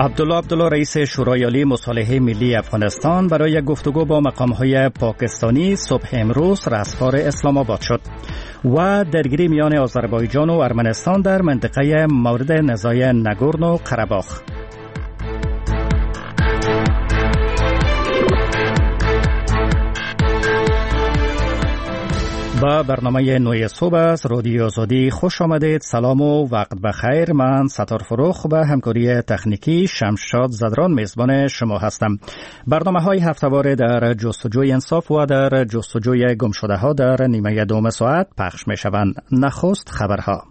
عبدالله رئیس شورای عالی مصالحه ملی افغانستان برای گفتگو با مقام‌های پاکستانی صبح امروز رستگار اسلام آباد شد و درگیری میان آذربایجان و ارمنستان در منطقه مورد نزاع ناگورنو قره‌باخ. با برنامه نوی صبح از رادیو آزادی خوش آمدید. سلام و وقت بخیر. من ستار فروخ و همکاری تکنیکی شمشاد زدران میزبان شما هستم. برنامه‌های هفته‌واره در جستجوی انصاف و در جستجوی گمشده‌ها در نیمه دوم ساعت پخش می‌شوند. نخست خبرها.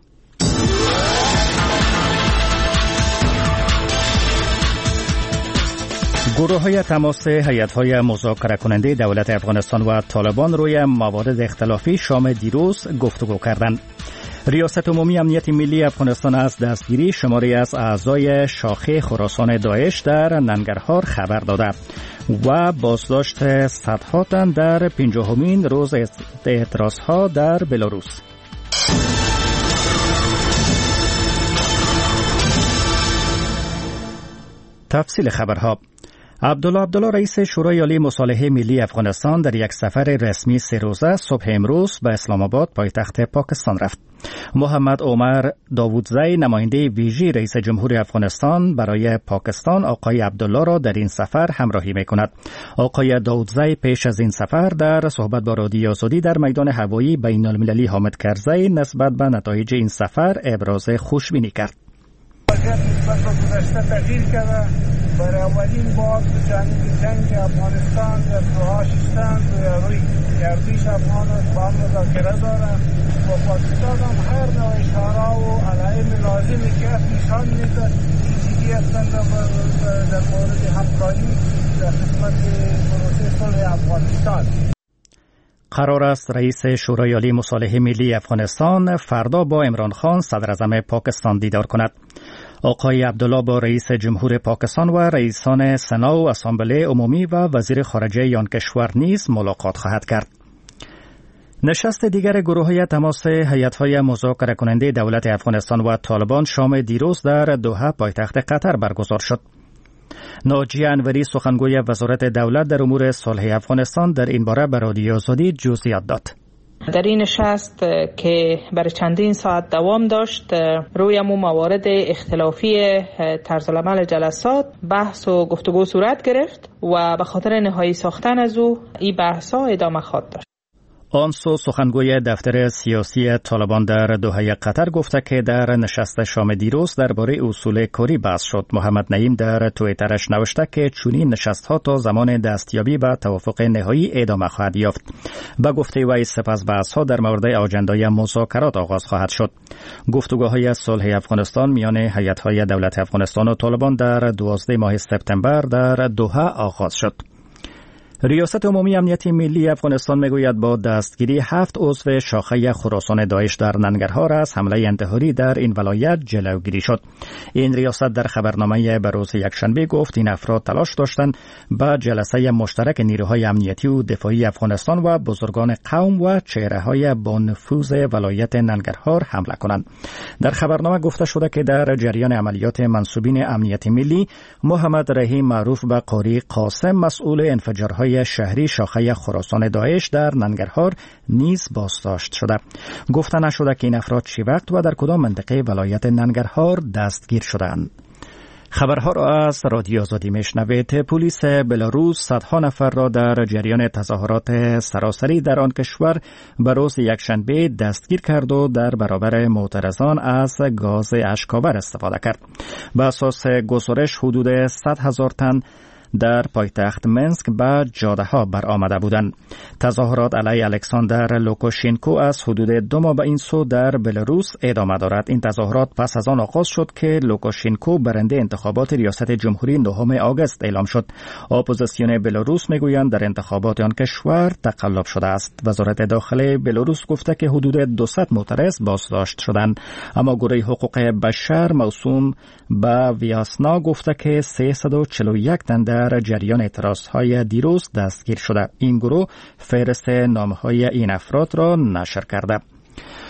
گروه‌های تماس هیئت‌های مذاکره کننده دولت افغانستان و طالبان روی موارد اختلافی شام دیروز گفتگو کردند. ریاست عمومی امنیت ملی افغانستان از دستگیری شماری از اعضای شاخه خراسان داعش در ننگرهار خبر داده و بازداشت صدها تن در 50مین روز اعتراضها در بلاروس. تفصیل خبرها. عبدالله رئیس شورای عالی مصالحه ملی افغانستان در یک سفر رسمی 3 روزه صبح امروز به اسلام آباد پایتخت پاکستان رفت. محمد عمر داوودزی نماینده ویژه رئیس جمهور افغانستان برای پاکستان آقای عبدالله را در این سفر همراهی می‌کند. آقای داوودزی پیش از این سفر در صحبت با رادیو آزادی در میدان هوایی بین‌المللی حامد کرزی نسبت به نتایج این سفر ابراز خوشبینی کرد. تغییر کرده. برای اولین بار جنگ افغانستان در روحاشستان روی گردیش افغانان با هم مذاکره داره و پاکستان هم هر نوع اشاره و علائم لازمی که نشان میده چیزی هستند در مورد همکاری در خدمت پروسه صلح افغانستان. قرار است رئیس شورای عالی مصالحه ملی افغانستان فردا با عمران خان صدر اعظم پاکستان دیدار کند. آقای عبدالله با رئیس جمهور پاکستان و رئیسان سنا و اسامبله عمومی و وزیر خارجه آن کشور نیز ملاقات خواهد کرد. نشست دیگر گروه‌های تماس هیئت‌های مذاکره کننده دولت افغانستان و طالبان شام دیروز در دوحه پایتخت قطر برگزار شد. ناجیه انوری سخنگوی وزارت دولت در امور صلح افغانستان در این باره به رادیو آزادی جزئیات داد. در این نشست که برای چندین ساعت دوام داشت روی موارد اختلافی طرز العمل جلسات بحث و گفتگو صورت گرفت و به خاطر نهایی ساختن از او این بحث‌ها ادامه خواهد داشت. آنسو سخنگوی دفتر سیاسی طالبان در دوحه قطر گفته که در نشست شام دیروز درباره اصول کاری بحث شد. محمد نعیم در توییترش نوشته که چنین نشست‌ها تا زمان دستیابی به توافق نهایی ادامه خواهد یافت. به گفته وی سپس بحث‌ها در مورد آژاندای مذاکرات آغاز خواهد شد. گفتگوهای صلح افغانستان میان هیئت‌های دولت افغانستان و طالبان در 12 ماه سپتامبر در دوحه آغاز شد. ریاست عمومی امنیت ملی افغانستان میگوید با دستگیری 7 عضو شاخه خراسان داعش در ننگرهار از حمله انتحاری در این ولایت جلوگیری شد. این ریاست در خبرنامه به روز یکشنبه گفت این افراد تلاش داشتند به جلسه مشترک نیروهای امنیتی و دفاعی افغانستان و بزرگان قوم و چهره‌های با نفوذ ولایت ننگرهار حمله کنند. در خبرنامه گفته شده که در جریان عملیات منسوبین امنیت ملی محمد رحیم معروف به قاری قاسم مسئول انفجارهای شهری شاخه خراسان داعش در ننگرهار نیز بازداشت شده. گفته نشده که این افراد چه وقت و در کدام منطقه ولایت ننگرهار دستگیر شدند. خبرها را از رادیو آزادی میشنوید. پلیس بلاروس صدها نفر را در جریان تظاهرات سراسری در آن کشور به روز یکشنبه دستگیر کرد و در برابر معترضان از گاز اشک‌آور استفاده کرد. به اساس گزارش حدود 100,000 تن در پایتخت منسک به جاده ها برآمده بودند. تظاهرات علیه الکساندر لوکاشنکو از حدود 2 ماه به این سو در بلاروس ادامه دارد. این تظاهرات پس از آن آغاز شد که لوکاشنکو برنده انتخابات ریاست جمهوری 9 آگوست اعلام شد. اپوزیسیون بلاروس میگویند در انتخابات آن کشور تقلب شده است. وزارت داخلی بلاروس گفته که حدود 200 معترض بازداشت شدند، اما گروه حقوق بشر موسوم به ویاسنا گفته که 341 تن در جریان اعتراضهای دیروز دستگیر شده. این گروه فهرست نامه‌های این افراد را نشر کرده.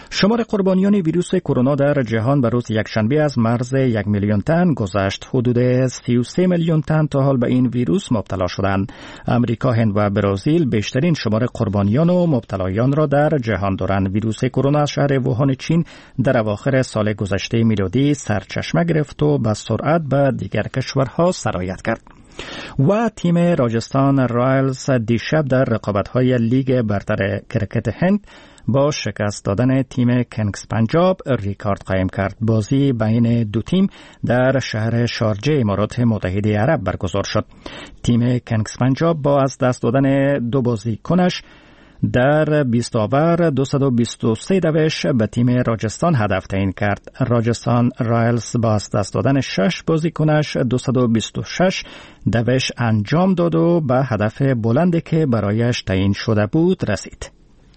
شمار قربانیان ویروس کرونا در جهان به روز یکشنبه از مرز 1 میلیون تن گذشت. حدود 33 میلیون تن تا حال به این ویروس مبتلا شدند. امریکا، هند و برزیل بیشترین شمار قربانیان و مبتلایان را در جهان دارند. ویروس کرونا از شهر ووهان چین در اواخر سال گذشته میلادی سرچشمه گرفت و به سرعت به دیگر کشورها سرایت کرد. و تیم راجستان رایلز دیشب در رقابت‌های لیگ برتر کرکت هند با شکست دادن تیم کنگز پنجاب ریکارد قائم کرد. بازی بین دو تیم در شهر شارجه امارات متحده عرب برگزار شد. تیم کنگز پنجاب با از دست دادن دو بازیکنش در 20 آور 223 دوش به تیم راجستان هدف تعیین کرد. راجستان رایلز با از دست دادن 6 بازیکنش 226 دوش انجام داد و به هدف بلندی که برایش تعیین شده بود رسید.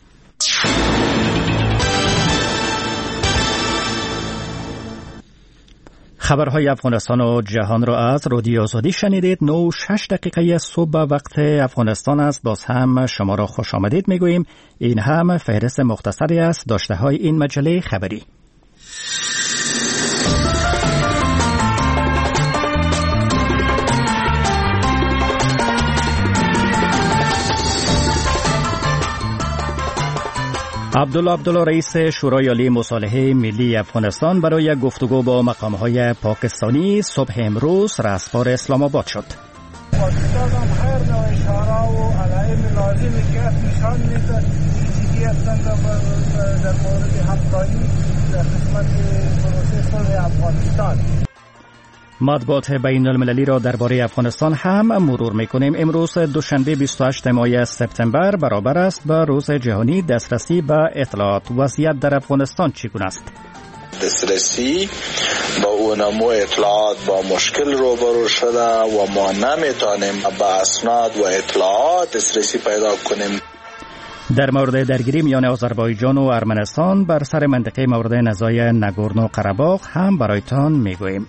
خبرهای افغانستان و جهان را از رادیو آزادی شنیدید. 9:06 صبح وقت افغانستان است. باز هم شما را خوش آمدید میگوییم. این هم فهرست مختصری است داشته های این مجله خبری. عبدالله رئیس شورای عالی مصالحه ملی افغانستان برای گفتگو با مقام‌های پاکستانی صبح امروز رسپار اسلام آباد شد. پاکستان هم هر نوع اشاره و علائم لازمی که نشان میده جدی هستند در مورد همکاری در خدمت پروسه صلح افغانستان. مطبوعات بین المللی را درباره افغانستان هم مرور میکنیم. امروز دوشنبه 28 ماه سپتامبر برابر است با روز جهانی دسترسی به اطلاعات. وضعیت در افغانستان چگونه است؟ دسترسی با اونمو اطلاعات با مشکل روبرو شده و ما نمیتونیم به اسناد و اطلاعات دسترسی پیدا کنیم. در مورد درگیری میان آذربایجان و ارمنستان بر سر منطقه مورد نزاع ناگورنو قره‌باغ هم برایتان میگوییم.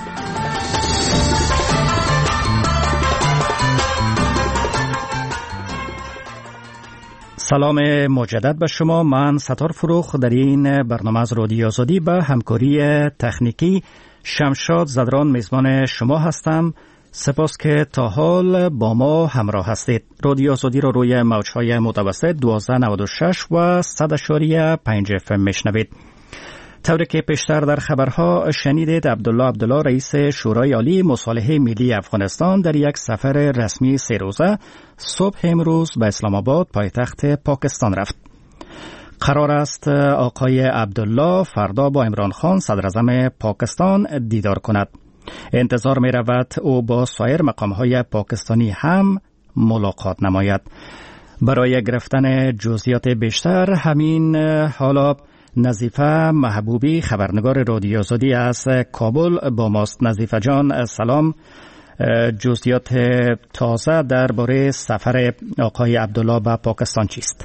سلام مجدد به شما. من ستار فروخ در این برنامه از رادیو آزادی به همکاری تکنیکی شمشاد زدران میزبان شما هستم. سپاس که تا حال با ما همراه هستید. رادیو آزادی را روی موج‌های متوسط 1296 و 100.5 FM میشنوید. طوری که پیشتر در خبرها شنیدید، عبدالله رئیس شورای عالی مصالحه ملی افغانستان در یک سفر رسمی 3 روزه صبح امروز به اسلام آباد پایتخت پاکستان رفت. قرار است آقای عبدالله فردا با عمران خان صدر اعظم پاکستان دیدار کند. انتظار می رود او با سایر مقام‌های پاکستانی هم ملاقات نماید. برای گرفتن جزئیات بیشتر همین حالا نظیفه محبوبی خبرنگار رادیو آزادی از کابل با ماست. نظیفه جان سلام. جزئیات تازه درباره سفر آقای عبدالله به پاکستان چیست؟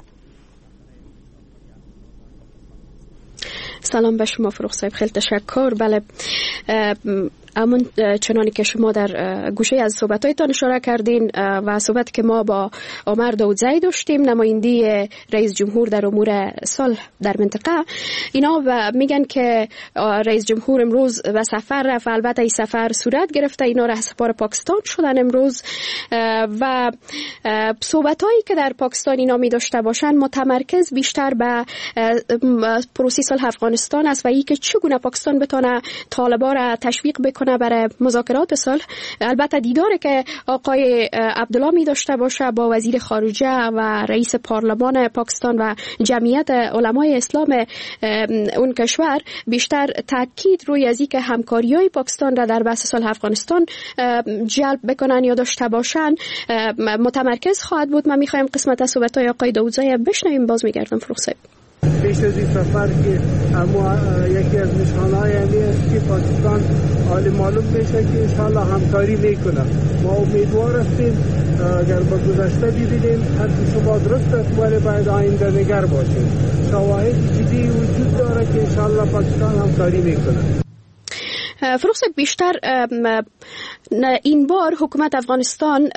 سلام به شما فروخ صاحب، خیلی تشکر. بله، همون چنانی که شما در گوشه از صحبتایتان اشاره کردین و صحبت که ما با عمر داودزی داشتیم، نماینده رئیس جمهور در امور صلح در منطقه، اینا میگن که رئیس جمهور امروز به سفر رفت. البته این سفر صورت گرفته، اینا رهسپار پاکستان شدن امروز و صحبتایی که در پاکستان اینا می داشته باشن متمرکز بیشتر به پروسه صلح افغانستان است و ای که چگونه پاکستان بتونه طالبان را تشویق بکنه برای مذاکرات صلح. البته دیداری که آقای عبدالله می داشته باشه با وزیر خارجه و رئیس پارلمان پاکستان و جمعیت علمای اسلام اون کشور بیشتر تاکید روی از اینکه همکاری‌های پاکستان را در بحث صلح افغانستان جلب بکنن یا داشته باشن متمرکز خواهد بود. من می‌خوایم قسمت از صحبت‌های آقای داودزی بشنویم. باز می‌گردم فروخ صاحب. پیش از این سفر که یکی از نشانه‌های همی است که پاکستان حال معلوم بشه که انشاءالله همکاری میکنه. ما امیدوار هستیم اگر با گذشته ببینیم حتی شما درست است ولی باید آینده نگر باشیم. شواهد جدی وجود داره که انشاءالله پاکستان همکاری میکنه. فروخ صاحب، بیشتر این بار حکومت افغانستان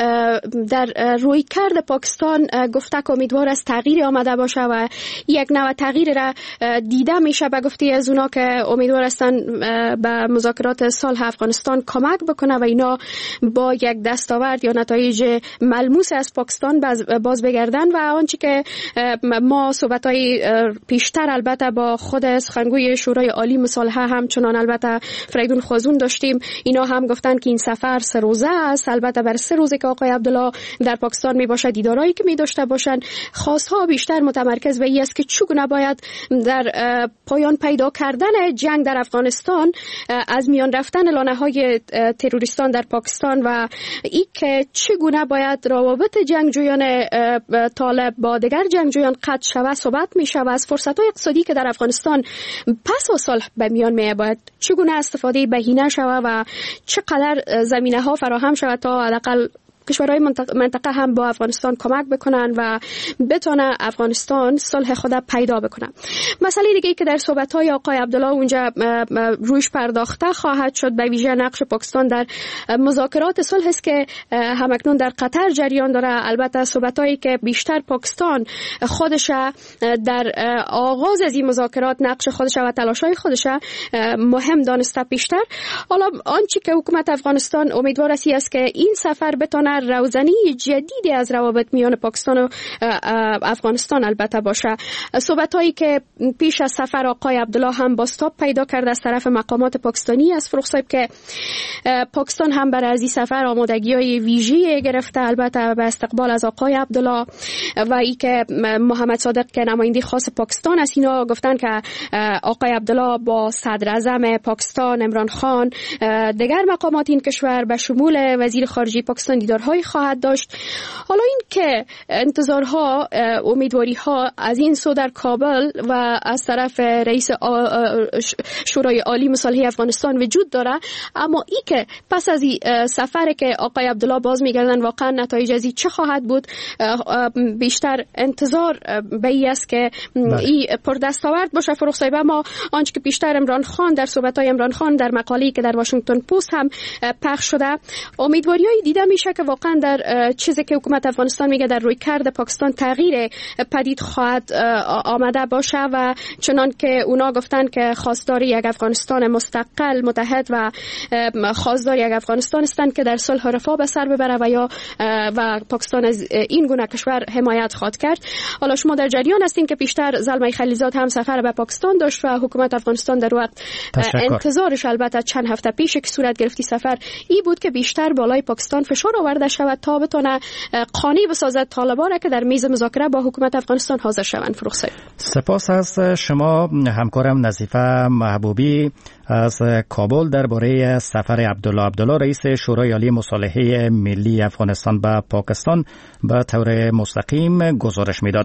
در رویکرد پاکستان گفته که امیدوار است تغییر آمده باشه و یک نوع تغییر را دیده میشه. به گفته از اونا که امیدوار هستن به مذاکرات صلح افغانستان کمک بکنه و اینا با یک دستاورد یا نتایج ملموس از پاکستان باز بگردن. و آنچه که ما صحبت‌های پیشتر البته با خود سخنگوی شورای عالی مصالحه همچنان البته فریدون خوازون داشتیم، اینا هم گفتن که این سفر 3 روزه است. البته بر 3 روزه که آقای عبدالله در پاکستان می باشه، دیدارایی که می داشته باشن، خواستها بیشتر متمرکز به این است که چگونه باید در پایان پیدا کردن جنگ در افغانستان از میان رفتن لانه‌های تروریستان در پاکستان و این که چگونه باید روابط جنگجویان طالب با دیگر جنگجویان قطع شود صحبت می شود. از فرصت‌های اقتصادی که در افغانستان پس از صلح به میان می آید چگونه استفاده بهینه شود و چقدر زمینه‌ها فراهم شود تا حداقل کشورهای منطقه هم با افغانستان کمک بکنن و بتونه افغانستان صلح خود پیدا بکنه. مسئله دیگه ای که در صحبت‌های آقای عبدالله اونجا روش پرداخته خواهد شد به ویژه نقش پاکستان در مذاکرات صلح است که همکنون در قطر جریان داره. البته صحبت‌هایی که بیشتر پاکستان خودش در آغاز از این مذاکرات نقش خودش و تلاش‌های خودش مهم دانسته پیشتر. حالا آنچه که حکومت افغانستان امیدوار است که این سفر بتونه روزنی جدیدی از روابط میان پاکستان و افغانستان البته باشه. صحبت‌هایی که پیش از سفر آقای عبدالله هم بازتاب پیدا کرده از طرف مقامات پاکستانی است فروخ صاحب که پاکستان هم برای از این سفر آمادگی‌های ویژه‌ای گرفته البته به استقبال از آقای عبدالله و ای که محمد صادق که نماینده خاص پاکستان است اینا گفتن که آقای عبدالله با صدر اعظم پاکستان عمران خان دیگر مقامات این کشور به شمول وزیر خارجه پاکستان دیدارهایی خواهد داشت. حالا این که انتظارها امیدواری‌ها از این سو در کابل و از طرف رئیس شورای عالی مصالحه افغانستان وجود داره، اما ای که پس از این سفر که آقای عبدالله باز میگردن واقعا نتایج از این چه خواهد بود، بیشتر انتظار به این است که این پردستاورد باشه فروخ صاحب. اما آنچه که بیشتر عمران خان در صحبت‌های عمران خان در مقاله‌ای که در واشنگتن پست هم پخش شده امیدواری‌های دیده میشه که واقعا در چیزی که حکومت افغانستان میگه در رویکرد پاکستان تغییر پدید خواهد آمده باشه و چنان که اونا گفتن که خواستار یک افغانستان مستقل متحد و خواستار یک افغانستان هستند که در صلح و رفاه به سر ببره و پاکستان از این گونه کشور حمایت خواهد کرد. حالا شما در جریان هستین که پیشتر زلمه خلیلزاد هم سفر به پاکستان داشت و حکومت افغانستان در وقت انتظارش البته چند هفته پیش که صورت گرفتی سفر ای بود که بیشتر بالای پاکستان فشار آورده شود تا بتونه قانع بسازد طالبان که در میز مذاکره با حکومت افغانستان حاضر شوند. فروخ صاحب سپاس از شما. همکارم نظیفه محبوبی از کابل درباره سفر عبدالله رئیس شورای عالی مصالحه ملی افغانستان به پاکستان به طور مستقیم گزارش میداد.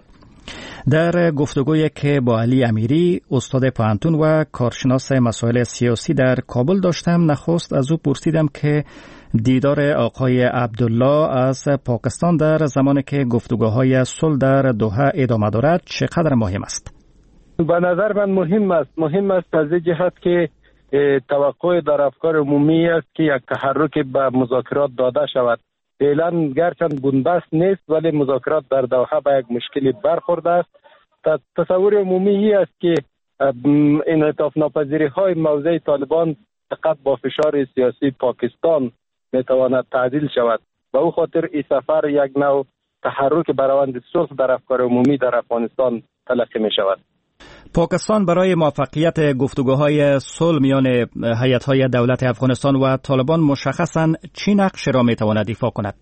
در گفتگویی که با علی امیری استاد پوهنتون و کارشناس مسائل سیاسی در کابل داشتم، نخست از او پرسیدم که دیدار آقای عبدالله از پاکستان در زمانی که گفتگوهای صلح در دوحه ادامه دارد چقدر مهم است؟ به نظر من مهم است از جهت که توقع در افکار عمومی است که یک تحرک به مذاکرات داده شود. فعلا گرچند بنبست نیست ولی مذاکرات در دوحه به یک مشکلی برخورده است. تصور عمومی است که انعطاف ناپذیری های موضع طالبان فقط با فشار سیاسی پاکستان میتواند تعدیل شود. به او خاطر این سفر یک نوع تحرک بر روند صلح در افکار عمومی در افغانستان تلقی می شود. پاکستان برای موفقیت گفتگوهای صلح میان هیئت‌های دولت افغانستان و طالبان مشخصاً چه نقش را میتواند ایفا کند؟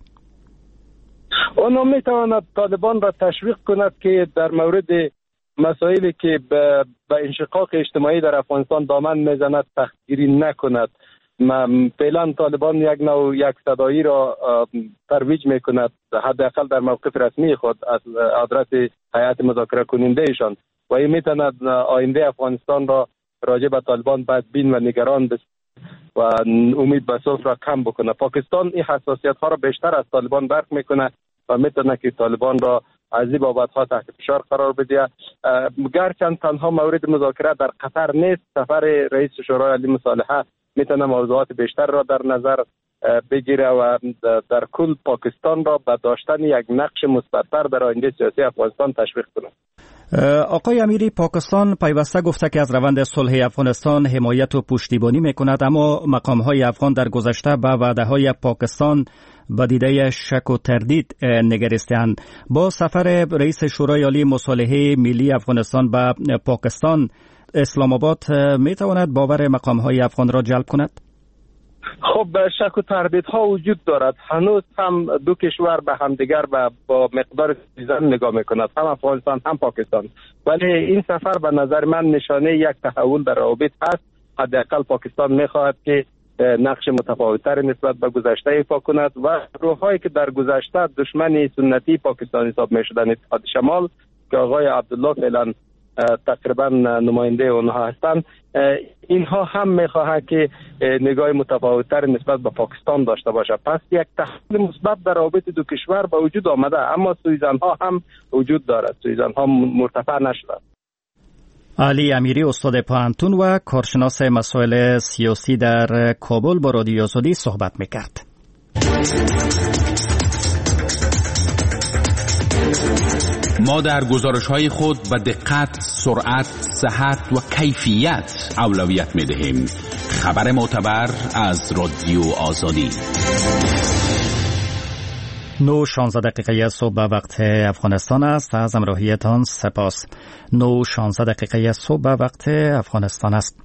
آن میتواند طالبان را تشویق کند که در مورد مسائلی که به انشقاق اجتماعی در افغانستان دامن میزند سختگیری نکند. فعلا طالبان یک صدایی را ترویج میکند، حداقل در موقف رسمی خود از آدرس هیئت مذاکره کننده ایشان، و این میتواند آینده افغانستان را راجع به طالبان بدبین و نگران و امید به صلح را کم بکنه. پاکستان این حساسیت ها را بیشتر از طالبان درک میکنه و میتونه که طالبان را از این بابت ها تحت فشار قرار بده. گرچند تنها مورد مذاکره در قطر نیست، سفر رئیس شورای عالی مصالحه میتونه موضوعات بیشتر را در نظر بگیره و در کل پاکستان را به داشتن یک نقش مثبت‌تر در آینده سیاسی افغانستان تشویق کنه. آقای امیری، پاکستان پیوسته گفته که از روند صلح افغانستان حمایت و پشتیبانی میکند، اما مقام‌های افغان در گذشته به وعده‌های پاکستان با دیده شک و تردید نگریستند. با سفر رئیس شورای عالی مصالحه ملی افغانستان به پاکستان، اسلام آباد میتواند باور مقام‌های افغان را جلب کند؟ خب شک و تردیدها وجود دارد. هنوز هم دو کشور به همدیگر با مقدار سیزن نگاه میکند، هم افغانستان هم پاکستان. ولی این سفر به نظر من نشانه یک تحول در روابط هست. حداقل پاکستان میخواهد که نقش متفاوت‌تر نسبت به گذشته ایفا کند و گروه‌هایی که در گذشته دشمن سنتی پاکستان حساب می‌شدند، اتحاد شمال که آقای عبدالله فعلا تقریبا نماینده اونها هستند، اینها هم می‌خواهند که نگاه متفاوت‌تر نسبت به پاکستان داشته باشه. پس یک تحول مثبت در رابطه دو کشور به وجود آمده، اما سوءظن‌ها هم وجود دارد، سوءظن‌ها مرتفع نشده. علی امیری، استاد پوهنتون و کارشناس مسائل سیاسی در کابل، با رادیو آزادی صحبت میکرد. ما در گزارش‌های خود به دقت، سرعت، صحت و کیفیت اولویت می‌دهیم. خبر معتبر از رادیو آزادی. 9:16 صبح وقت افغانستان است. از همراهیتان سپاس. 9:16 صبح وقت افغانستان است.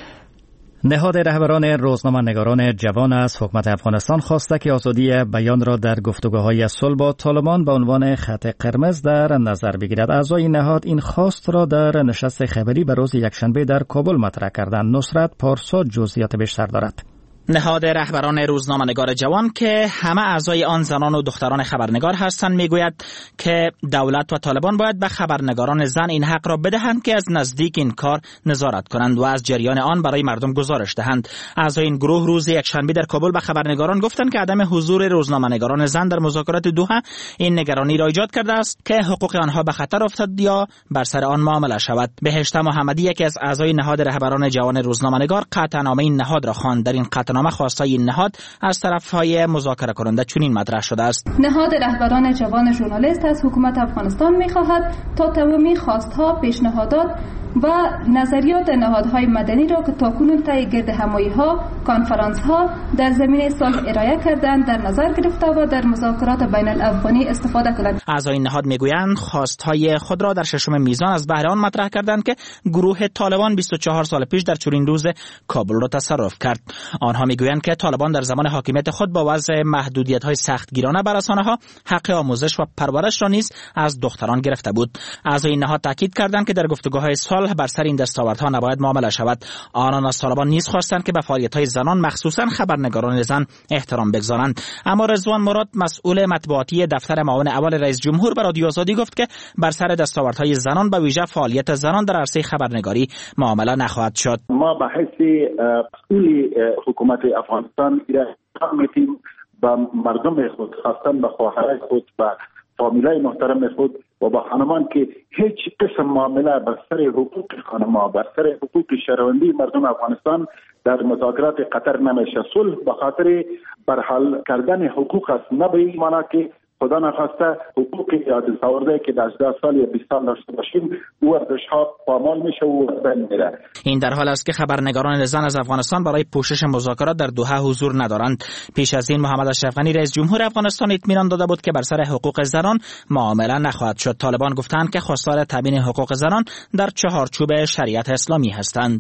نهاد رهبران روزنامه‌نگاران جوان از حکومت افغانستان خواسته که آزادی بیان را در گفتگوهای صلح با طالبان به عنوان خط قرمز در نظر بگیرد. اعضای نهاد این خواست را در نشست خبری به روز یکشنبه در کابل مطرح کردند. نصرت پارسا جزئیات بیشتر دارد. نهاد رهبران روزنامه‌نگار جوان که همه اعضای آن زنان و دختران خبرنگار هستند میگوید که دولت و طالبان باید به خبرنگاران زن این حق را بدهند که از نزدیک این کار نظارت کنند و از جریان آن برای مردم گزارش دهند. اعضای این گروه روز یکشنبه در کابل به خبرنگاران گفتند که عدم حضور روزنامه‌نگاران زن در مذاکرات دوحه این نگرانی را ایجاد کرده است که حقوق آنها به خطر افتاد یا بر سر آن معامله شود. بهشت محمدی، یکی از اعضای نهاد رهبران جوان روزنامه‌نگار، قطعنامه این نهاد را خواند. در این نامه خواستای این نهاد از طرفهای مذاکره کننده چنین مطرح شده است: نهاد رهبران جوان ژورنالیست از حکومت افغانستان می‌خواهد تا تمامی خواستها، پیشنهادات و نظریات نهادهای مدنی را که تاکنون طی گردهمایی‌ها، کنفرانس‌ها در زمینه صلح ارائه کردند در نظر گرفته و در مذاکرات بین الافغانی استفاده کنند. اعضای این نهاد میگویند خواستهای خود را در ششم میزان از بهره آن مطرح کردند که گروه طالبان 24 سال پیش در چنین روز کابل را تصرف کرد. آنها میگویند که طالبان در زمان حاکمیت خود با وضع محدودیت‌های سختگیرانه بر رسانه‌ها حق آموزش و پرورش را نیز از دختران گرفته بود. اعضای این نهاد تاکید کردند که در گفتگوهای صلح بر سر این دستاوردها نباید معامله شود. آنان از طالبان نیز خواستند که به فعالیت‌های زنان، مخصوصاً خبرنگاران زن، احترام بگذارند. اما رضوان مراد، مسئول مطبوعاتی دفتر معاون اول رئیس جمهور، به رادیو آزادی گفت که بر سر دستاوردهای زنان، به ویژه فعالیت زنان در عرصه خبرنگاری، معامله نخواهد شد. ما به حیث مسئول حکومت افغانستان میتیم با مردم خود، خاصتاً به خواهرای خود و فامیلای محترم خود و با خانمان که هیچ قسم معامله بر سر حقوق خانم‌ها، بر سر حقوق شهروندی مردم افغانستان در مذاکرات قطر نمیشه. صلح به خاطر برحال کردن حقوق است، نه به این معنی که خدا نخواسته حقوق یا دستاورده که در 18 سال یا 20 سال داشته باشیم او ارزش‌ها پامال میشه و بین میره. این در حال است که خبرنگاران زن از افغانستان برای پوشش مذاکرات در دوحه حضور ندارند. پیش از این محمد اشرف غنی رئیس جمهور افغانستان اطمینان داده بود که بر سر حقوق زنان معامله نخواهد شد. طالبان گفتند که خواستار تامین حقوق زنان در چهارچوب شریعت اسلامی هستند.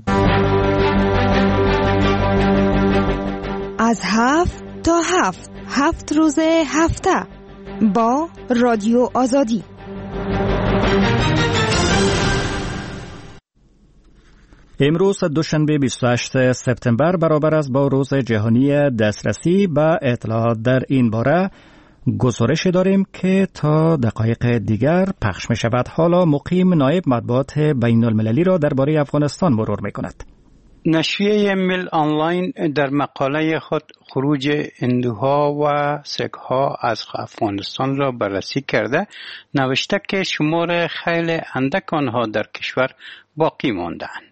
از 7 تا 7 روز هفته با رادیو آزادی. امروز دوشنبه 28 سپتامبر برابر است با روز جهانی دسترسی به اطلاعات. در این باره گزارش داریم که تا دقایق دیگر پخش می شود. حالا مقیم نایب مطبوعات بین المللی را درباره افغانستان مرور می کند. نشریه میل آنلاین در مقاله خود خروج هندوها و سیک‌ها از افغانستان را بررسی کرده نوشته که شمار خیلی اندک آنها در کشور باقی مانده‌اند.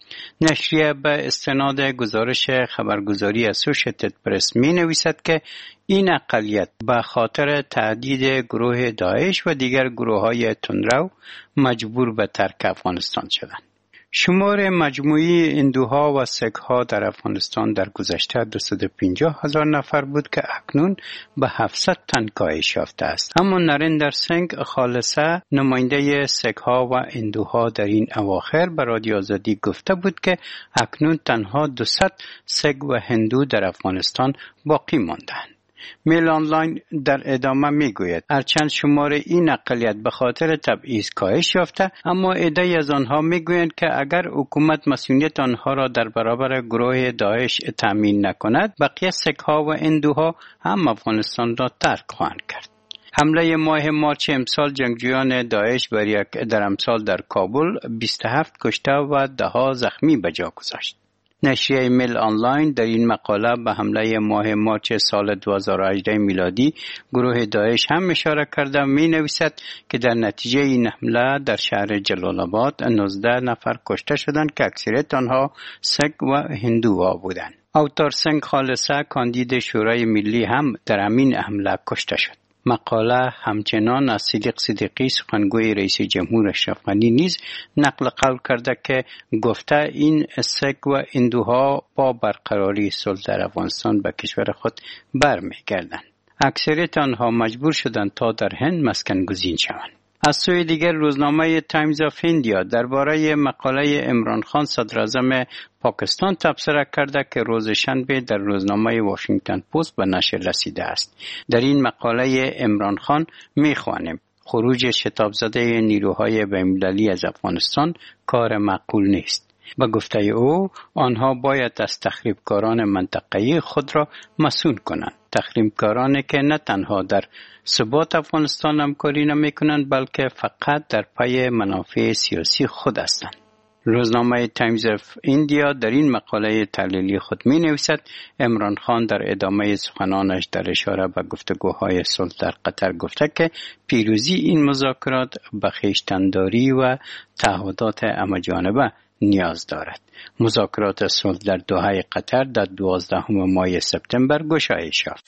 نشریه به استناد گزارش خبرگزاری اسوشیتد پرس می نویسد که این اقلیت به خاطر تهدید گروه داعش و دیگر گروه‌های تندرو مجبور به ترک افغانستان شدند. شمار مجموعی هندوها و سیک‌ها در افغانستان در گذشته 250,000 نفر بود که اکنون به 700 تن کاهش یافته است. اما نریندر سینگ خالصه نماینده سیک‌ها و هندوها در این اواخر به رادیو آزادی گفته بود که اکنون تنها 200 سیک و هندو در افغانستان باقی ماندند. میل آنلاین در ادامه میگوید هرچند شمار این اقلیت به خاطر تبعیض کاهش یافته، اما عده‌ای از آنها میگویند که اگر حکومت مسئولیت آنها را در برابر گروه داعش تامین نکند، بقیه سیک‌ها و هندوها هم افغانستان را ترک خواهند کرد. حمله ماه مارچ امسال جنگجویان داعش در امسال در کابل 27 کشته و 10 زخمی به جا گذاشت. نشریه میل آنلاین در این مقاله به حمله ماه مارچ سال 2018 میلادی گروه داعش هم اشاره کرده می نویسد که در نتیجه این حمله در شهر جلال آباد 19 نفر کشته شدند که اکثریت آنها سیک و هندوها بودند. اوتار سنگ خالصه کاندید شورای ملی هم در همین حمله کشته شد. مقاله همچنان از صدیق صدیقی سخنگوی رئیس جمهور اشرف غنی نیز نقل قول کرده که گفته این سیک و هندوها با برقراری صلح در افغانستان به کشور خود برمیگردند. اکثریت آنها مجبور شدند تا در هند مسکن گزین شوند. از سوی دیگر روزنامه تایمز آف ایندیا درباره مقاله عمران خان صدر اعظم پاکستان تبصره کرده که روز شنبه در روزنامه واشنگتن پست به نشر رسیده است. در این مقاله عمران خان می‌خوانیم خروج شتاب زده نیروهای بین‌المللی از افغانستان کار معقول نیست. به گفته او آنها باید از تخریبکاران منطقه‌ای خود را مسئول کنند. تخریبکارانی که نه تنها در ثبات افغانستان همکاری نمی‌کنند بلکه فقط در پی منافع سیاسی خود هستند. روزنامه تایمز آف ایندیا در این مقاله تحلیلی خود می‌نویسد عمران خان در ادامه سخنانش در اشاره به گفتگوهای صلح در قطر گفته که پیروزی این مذاکرات به خویشتن‌داری و تعهدات همه‌جانبه نیاز دارد. مذاکرات صلح در دوحه قطر در 12 ماه سپتامبر گشایش یافت.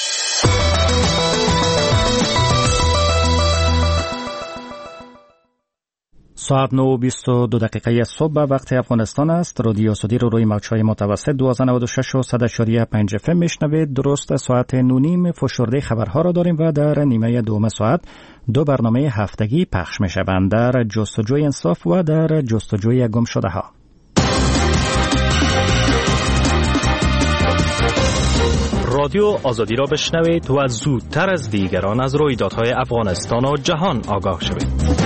ساعت 9:22 صبح به وقت افغانستان است. رادیو آزادی رو روی موج‌های متوسط 1296 و 100.5 FM میشنوید. درست ساعت 9:30 فشرده خبرها را داریم و در نیمه دوم ساعت 2 برنامه هفتگی پخش میشوند، در جستجوی انصاف و در جستجوی گمشده ها. رادیو آزادی را بشنوید و زودتر از دیگران از رویدادهای افغانستان و جهان آگاه شوید.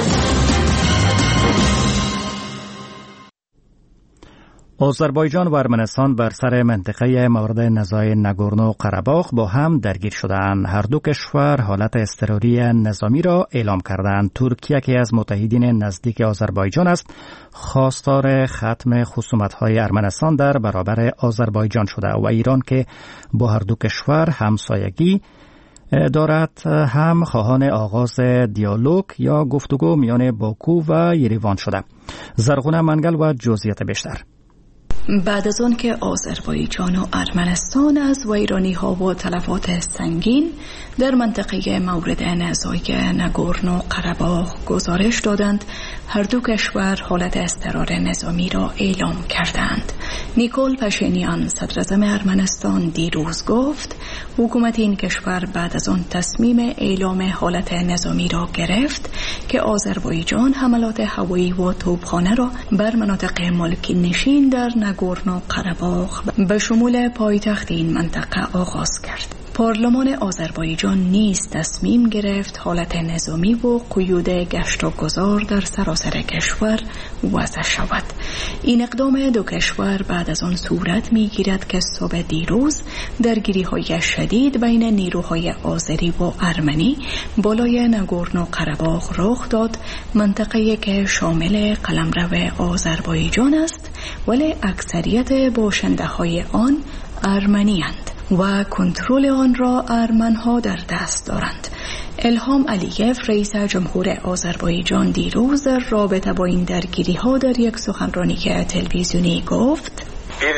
آذربایجان و ارمنستان بر سر منطقه مورد نزاع ناگورنو قره‌باخ با هم درگیر شدند. هر دو کشور حالت اضطراری نظامی را اعلام کردند. ترکیه که از متحدین نزدیک آذربایجان است، خواستار ختم خصومت‌های ارمنستان در برابر آذربایجان شده و ایران که با هر دو کشور همسایگی دارد هم خواهان آغاز دیالوگ یا گفتگو میان باکو و یریوان شده. زرغونه منگل و جزئیات بیشتر. بعد از آن که آذربایجان و ارمنستان از ویرانی‌ها و تلفات سنگین در منطقه مورد نزاع ناگورنو قره‌باخ گزارش دادند، هر دو کشور حالت اضطرار نظامی را اعلام کردند. نیکول پاشینیان صدر اعظم ارمنستان دیروز گفت حکومت این کشور بعد از آن تصمیم اعلام حالت نظامی را گرفت که آذربایجان حملات هوایی و توپخانه را بر مناطق ملکی نشین در ناگورنو قره‌باخ به شمول پایتخت این منطقه آغاز کرد. پارلمان آذربایجان نیز تصمیم گرفت حالت نظامی و قیود گشت و گذار در سراسر کشور وضع شود. این اقدام دو کشور بعد از آن صورت می‌گیرد که صبح دیروز درگیری‌های شدید بین نیروهای آذری و ارمنی بالای ناگورنو قره‌باخ رخ داد، منطقه‌ای که شامل قلمرو آذربایجان است ولی اکثریت باشنده‌های آن ارمنی‌اند و کنترل آن را ارمن‌ها در دست دارند. الهام علییف رئیس جمهور آذربایجان دیروز در رابطه با این درگیری ها در یک سخنرانی تلویزیونی گفت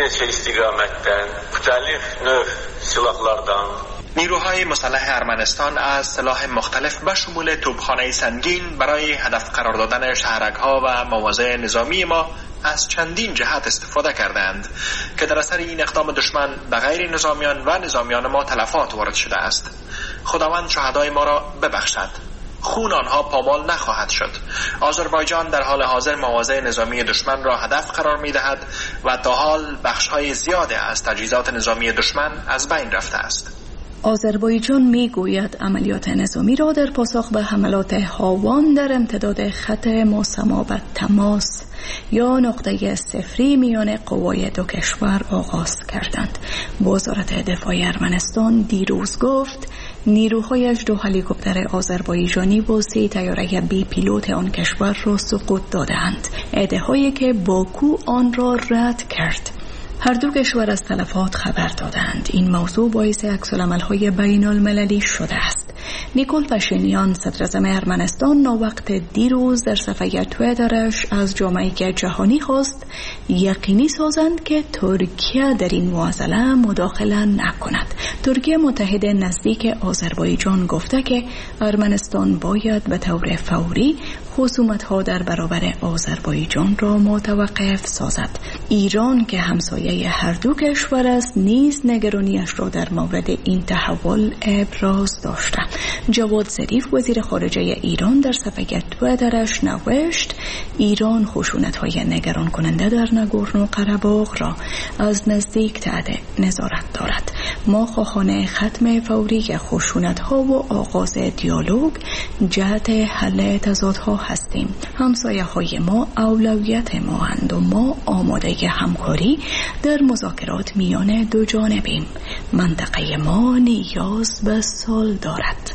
نیروهای مسلح ارمنستان از سلاح مختلف به شمول توپخانه سنگین برای هدف قرار دادن شهرک‌ها و مواضع نظامی ما از چندین جهت استفاده کردند که در اثر این اقدام دشمن به غیر نظامیان و نظامیان ما تلفات وارد شده است. خداوند شهدای ما را ببخشد. خون آنها پامال نخواهد شد. آذربایجان در حال حاضر مواضع نظامی دشمن را هدف قرار می‌دهد و تا حال بخش‌های زیادی از تجهیزات نظامی دشمن از بین رفته است. آذربایجان میگوید عملیات نظامی را در پاسخ به حملات هاوان در امتداد خط مسمابت تماس یا نقطه صفری میان قوای دو کشور آغاز کردند. وزارت دفاع ارمنستان دیروز گفت نیروهایش 2 هلیکوپتر آذربایجانی و 3 طیاره بی پیلوت آن کشور را سقوط دادند. ادعاهایی که باکو آن را رد کرد. هر دو کشور از تلفات خبر دادند. این موضوع باعث عکس‌العمل‌های بین‌المللی شده است. نیکول پاشینیان صدر اعظم ارمنستان ناوقت دیروز در صفحه توییترش از جامعه جهانی خواست یقینی سازند که ترکیه در این معضله مداخله نکند. ترکیه متحد نزدیک آذربایجان گفته که ارمنستان باید به طور فوری خصومت‌ها در برابر آذربایجان را متوقف سازد. ایران که همسایه هر دو کشور است نیز نگرانیش را در مورد این تحول ابراز داشته. جواد ظریف وزیر خارجه ایران در صفحه توییترش نوشت ایران خشونت‌های نگران کننده در ناگورنو قره‌باغ را از نزدیک تحت نظارت دارد. ما خواهان ختم فوری خشونت‌ها و آغاز دیالوگ جهت حل تضادها هستیم. همسایه‌های ما اولویت ما اند و ما آماده همکاری در مذاکرات میان دو جانبیم. منطقه ما نیاز به صلح دارد.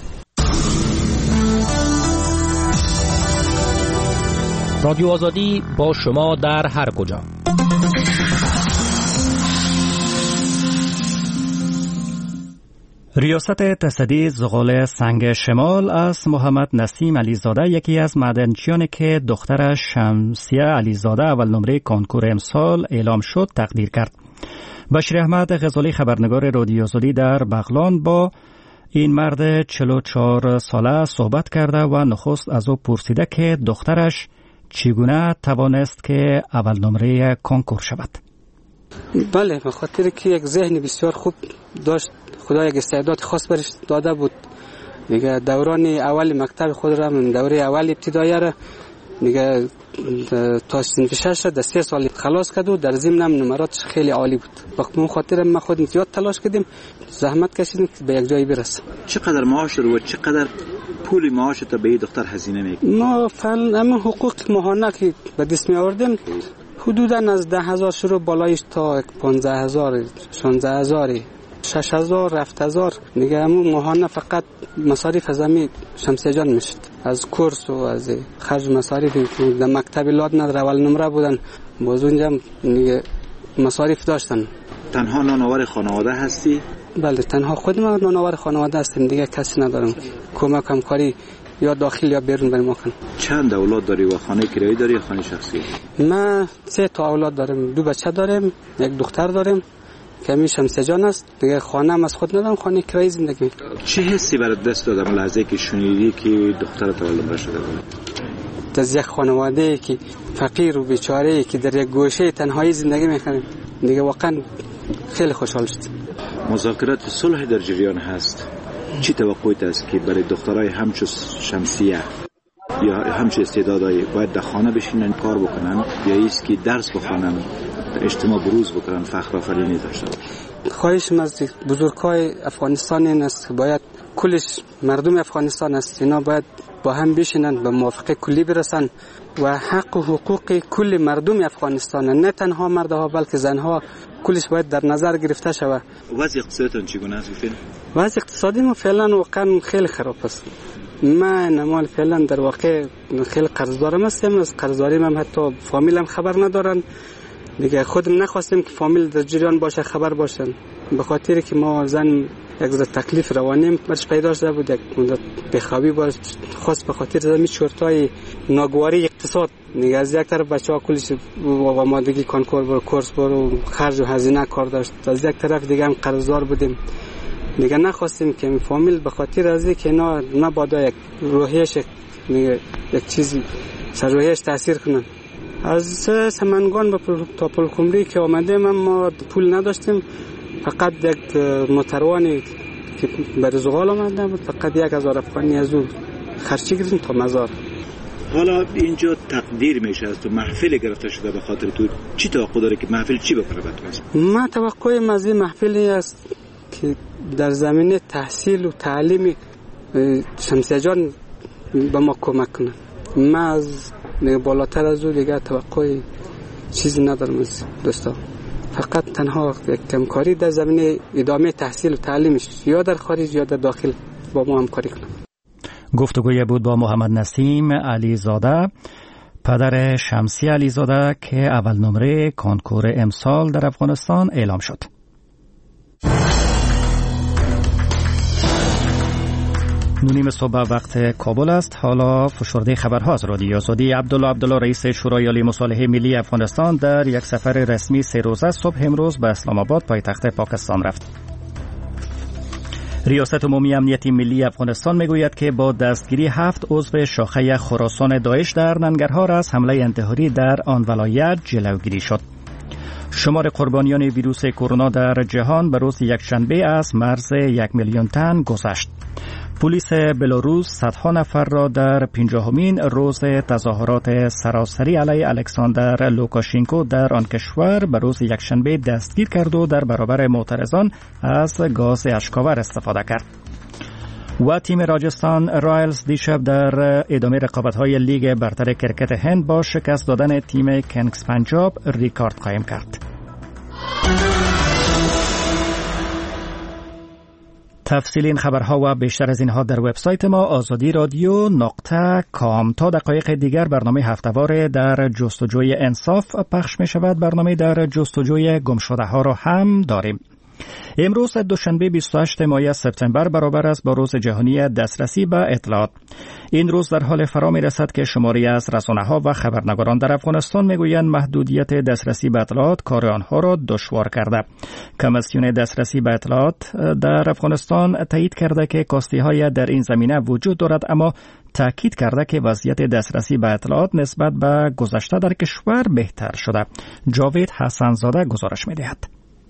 رادیو آزادی با شما در هر کجا. ریاست تصدی زغال سنگ شمال از محمد نسیم علیزاده یکی از معدنچیانی که دخترش شمسیه علیزاده اول نمره کنکور امسال اعلام شد تقدیر کرد. بشیر احمد غزالی خبرنگار رادیو آزادی در بغلان با این مرد 44 ساله صحبت کرده و نخست از او پرسیده که دخترش چگونه توانست که اول نمره کنکور شود. بله، به خاطر که یک ذهن بسیار خوب داشت، خدا یک استعداد خاص برش داده بود. میگه دوران اول مکتب خود را، دوره اول ابتدایی را میگه تا صنف 6 را 3 سال خلاص کرد و در ضمن هم نمراتش خیلی عالی بود. به خاطر ما خود زیاد تلاش کردیم، زحمت کشیدیم که به یک جایی برسیم. چقدر معاش رو و چقدر پول معاش تا به دختر هزینه میکنید؟ ما فعلا اما حقوق ماهانه که به دست می آوردیم حدوداً از 10,000 شروع بالایش تا 15,000 16,000 6,000 7,000 میگه همون ماهانه فقط مصارف هزمی شمسیه جان میشد. از کورس و از خرج مصارف در مکتب لاد نداره، اول نمره بودن، باز اونجا میگه مصارف داشتن. تنها نانآور خانواده هستی؟ بله، تنها خودم نانآور خانواده هستم، دیگه کسی ندارم کمک همکاری یا داخل یا بیرون برای ما کنم. چند اولاد داری و خانه کرایی داری یا خانه شخصی؟ من 3 تا اولاد دارم، 2 بچه دارم، 1 دختر دارم که همیشه شمسیه جان است. دیگه خانه هم از خود ندارم، خانه کرایی زندگی. چه حسی برات دست داد لحظه که شنیدی که دخترت اول نمره شده بود؟ از یک خانواده که فقیر و بیچاره که در یک گوشه تنهایی زندگی می‌کنه، دیگه واقعا خیلی خوشحال شدم. مذاکرات صلح در جریان هست. چی توقعیت است که برای دخترای همچون شمسیه یا همچون استعدادای باید در خانه بشینن کار بکنن یا است که درس بخونن، اجتماع بروز بکنن، فخر آفرینی داشته باشن؟ خواهشم از بزرگای افغانستان این است که باید کلش مردم افغانستان است، اینا باید با هم بشینن به موافقه کلی برسن و حق و حقوق کل مردم افغانستان، نه تنها مردها بلکه زنها، کلش باید در نظر گرفته شود. وضع اقتصادتون چگونه است فعلا؟ وضع اقتصادی ما فعلا واقعا خیلی خراب است. من فعلا در واقع خیلی قرضدارم هستم، از قرضداریم هم حتی فامیلم خبر ندارن. دیگه خودم نخواستیم که فامیل در جریان باشه، خبر باشن، به خاطر که ما زن یک ذره تکلیف روانی برش پیدا شده بود، یک مدت بخوابی باش خاص به خاطر زمین شرطای ناگواری اقتصاد دیگه. از یک طرف بچه‌ها کلش آمادگی کنکور برو کورس برو خرج و هزینه کار داشت، از یک طرف دیگه هم قرضدار بودیم دیگه. نخواستیم که فامیل به خاطر از اینکه اینا نبادا یک روحیش یک چیزی سر روحیش تاثیر کنن. از سمنگان تا پلکمری که آمدیم ما پول نداشتیم، فقط یک موتروانی که بر زغال آمده بود، فقط 1000 افغانی از او خرچی کردیم تا مزار. حالا اینجا تقدیر میشه از تو محفل گرفته شده به خاطر تو، چی توقع داره که محفل چی بکنه برات؟ ما توقعیم از این محفلی است که در زمینه تحصیل و تعلیم شمسیه جان به ما کمک کنه. ما از بالاتر از او دیگه توقع چیزی ندارم از دوستا، فقط تنها یک کمکاری در زمینه ادامه تحصیل و تعلیمش یا در خارج یا در داخل با ما همکاری کنه. گفتگوی بود با محمد نسیم علیزاده، پدر شمسی علیزاده که اول نمره کنکور امسال در افغانستان اعلام شد. نونیم صبح وقت کابل است. حالا فشرده خبرها از رادیو آزادی. عبدالله رئیس شورای عالی مصالحه ملی افغانستان در یک سفر رسمی 3 روزه صبح امروز به اسلام آباد پایتخت پاکستان رفت. ریاست عمومی امنیت ملی افغانستان میگوید که با دستگیری 7 عضو شاخه خراسان داعش در ننگرهار از حمله انتحاری در آن ولایت جلوگیری شد. شمار قربانیان ویروس کرونا در جهان به روز یکشنبه از مرز 1 میلیون تن گذشت. پلیس بلاروس صدها نفر را در 50مین روز تظاهرات سراسری علیه الکساندر لوکاشنکو در آن کشور به روز یکشنبه دستگیر کرد و در برابر معترضان از گاز اشکاور استفاده کرد. و تیم راجستان رایلز دیشب در ادامه رقابت‌های لیگ برتر کرکت هند با شکست دادن تیم کنگز پنجاب ریکارد قائم کرد. تفصیل این خبرها و بیشتر از اینها در وبسایت ما azadi.radio.com. تا دقایق دیگر برنامه هفته‌وار در جستجوی انصاف پخش می شود. برنامه در جستجوی گمشده ها را هم داریم. امروز دوشنبه 28 ماه سپتامبر برابر است با روز جهانی دسترسی به اطلاعات. این روز در حال فرا می رسد که شماری از رسانه‌ها و خبرنگاران در افغانستان میگویند محدودیت دسترسی به اطلاعات کار آنها را دشوار کرده. کمیسیون دسترسی به اطلاعات در افغانستان تایید کرده که کاستی‌های در این زمینه وجود دارد، اما تاکید کرده که وضعیت دسترسی به اطلاعات نسبت به گذشته در کشور بهتر شده. جاوید حسنزاده گزارش می‌دهد.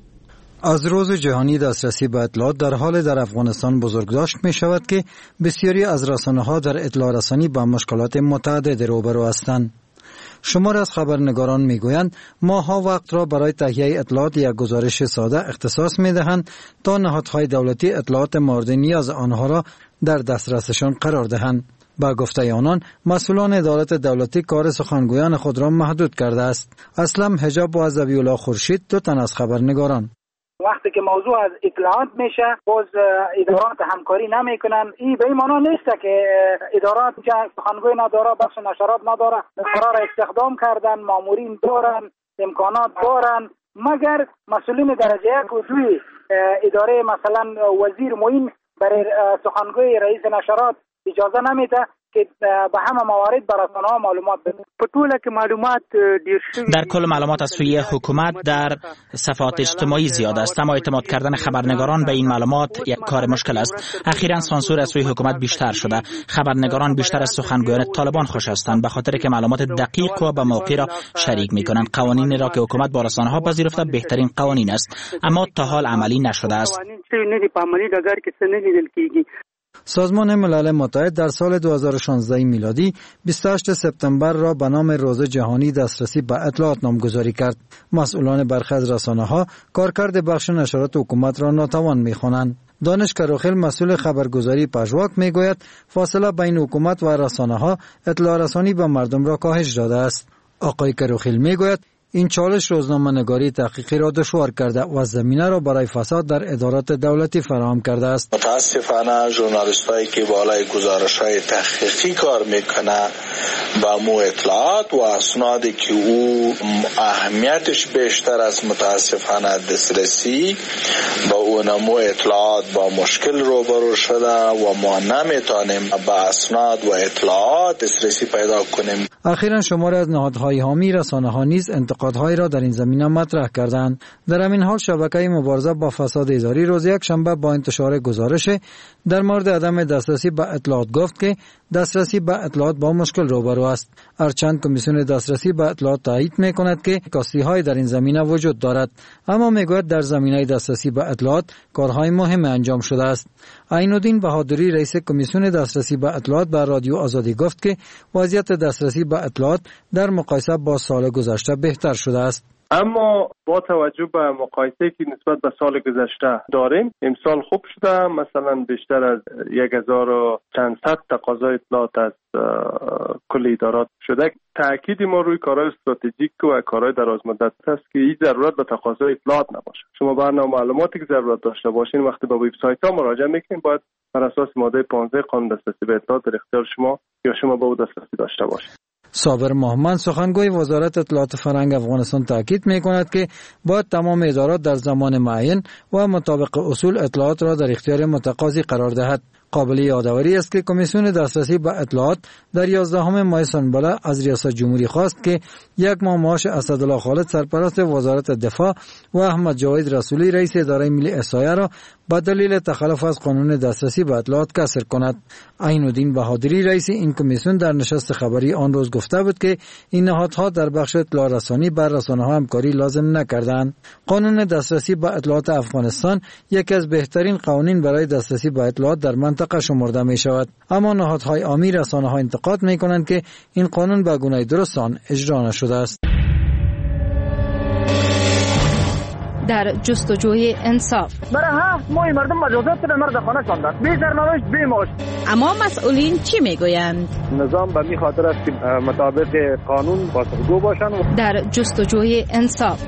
از روز جهانی دسترسی به اطلاعات در حال در افغانستان بزرگداشت می شود که بسیاری از رسانه‌ها در اطلاع رسانی با مشکلات متعدد روبرو هستند. شمار از خبرنگاران می گویند ماها وقت را برای تهیه اطلاعات یک گزارش ساده اختصاص می دهند تا نهادهای دولتی اطلاعات مورد نیاز آنها را در دسترسشان قرار دهند. با گفته آنان مسئولان ادارات دولتی کار سخنگویان خود را محدود کرده است. اسلم حجاب و ذبیح الله خورشید دو تن از خبرنگاران. وقتی که موضوع از اطلاعات میشه باز ادارات همکاری نمیکنن. این به این معنا نیست که ادارات که سخنگوی نداره، بخش نشرات نداره، قرار استخدام کردن، مامورین دارن، امکانات دارن، مگر مسئولین درجه یک و دوی اداره مثلا وزیر معین برای سخنگوی رئیس نشرات اجازه نمیده که به همه موارد بر رسانه‌ها معلومات بده. په ټوله کې معلومات ډیر شوي. در کل معلومات از سوی حکومت در صفحات اجتماعی زیاد است، اما اعتماد کردن خبرنگاران به این معلومات یک کار مشکل است. اخیراً سانسور از سوی حکومت بیشتر شده. خبرنگاران بیشتر از سخنگویان طالبان خوش هستند به خاطر که معلومات دقیق و به موقع را شریک می‌کنند. قوانینی را که حکومت با رسانه‌ها پذیرفته بهترین قوانین است، اما تا حال عملی نشده است. سازمان ملل متحد در سال 2016 میلادی 28 سپتامبر را به نام روز جهانی دسترسی به اطلاعات نامگذاری کرد. مسئولان برخی از رسانه‌ها کارکرد بخش نشرات حکومت را ناتوان می‌خوانند. دانش کروخیل مسئول خبرگزاری پژواک میگوید فاصله بین حکومت و رسانه‌ها اطلاع رسانی به مردم را کاهش داده است. آقای کروخیل میگوید این چالش روزنامه‌نگاری تحقیقی را دشوار کرده و زمینه را برای فساد در ادارات دولتی فراهم کرده است. متاسفانه ژورنالیستایی که بالای گزارش‌های تحقیقی کار میکنه با مو اطلاعات و اسنادی که او اهمیتش بیشتر از متاسفانه دسترسی با اونمو اطلاعات با مشکل روبرو شده و ما نمیتونیم با اسناد و اطلاعات دسترسی پیدا کنیم. اخیراً شماری از نهادهای حامی رسانه‌ها نیز انتقادهایی را در این زمینه مطرح کردند. در همین حال شبکه مبارزه با فساد اداری روز یکشنبه با انتشار گزارش در مورد عدم دسترسی به اطلاعات گفت که دسترسی به اطلاعات با مشکل روبرو است. هرچند کمیسیون دسترسی به اطلاعات تایید می‌کند که کاستی‌های در این زمینه وجود دارد، اما میگوید در زمینه دسترسی به اطلاعات کارهای مهم انجام شده است. عین‌الدین بهادری رئیس کمیسیون دسترسی به اطلاعات به رادیو آزادی گفت که وضعیت دسترسی به اطلاعات در مقایسه با سال گذشته بهتر شده است. اما با توجه به مقایسه که نسبت به سال گذشته داریم امسال خوب شده. مثلا بیشتر از 1500 تقاضای اطلاعات از کل ادارات شده. تاکید ما روی کارهای استراتژیک و کارهای درازمدت است که هیچ ضرورت به تقاضای اطلاعات نباشه. شما برنامه معلوماتی که ضرورت داشته باشین وقتی به وبسایت ها مراجعه میکنین باید بر اساس ماده 15 قانون دسترسی به اطلاعات در اختیار شما یا شما به او دسترسی داشته باشین. صابر محمد سخنگوی وزارت اطلاعات فرهنگ افغانستان تاکید می‌کند که باید تمام ادارات در زمان معین و مطابق اصول اطلاعات را در اختیار متقاضی قرار دهد. قابل یادآوری است که کمیسیون دسترسی به اطلاعات در 11 ماه سنبله از ریاست جمهوری خواست که یک ماه معاش اسدالله خالد سرپرست وزارت دفاع و احمد جاوید رسولی رئیس اداره ملی احصایه را به دلیل تخلف از قانون دسترسی به اطلاعات کسر کند. عین‌الدین بهادری رئیس این کمیسیون در نشست خبری آن روز گفته بود که این نهادها در بخش اطلاع رسانی بر رسانه‌ها همکاری لازم نکردند. قانون دسترسی به اطلاعات افغانستان یکی از بهترین قوانین برای دسترسی به اطلاعات در منطقه شمرده می شود، اما نهادهای عامی رسانه‌ها انتقاد می کنند که این قانون به گونه درست آن اجرا نشده است. در جستجوی انصاف برای 7 ماه مردم مجازات به مرد خانه شاندند، بی سرنوشت بی معاش. اما مسئولین چی میگویند؟ نظام به می خاطر است که مطابق قانون بازگو باشند. در جستجوی انصاف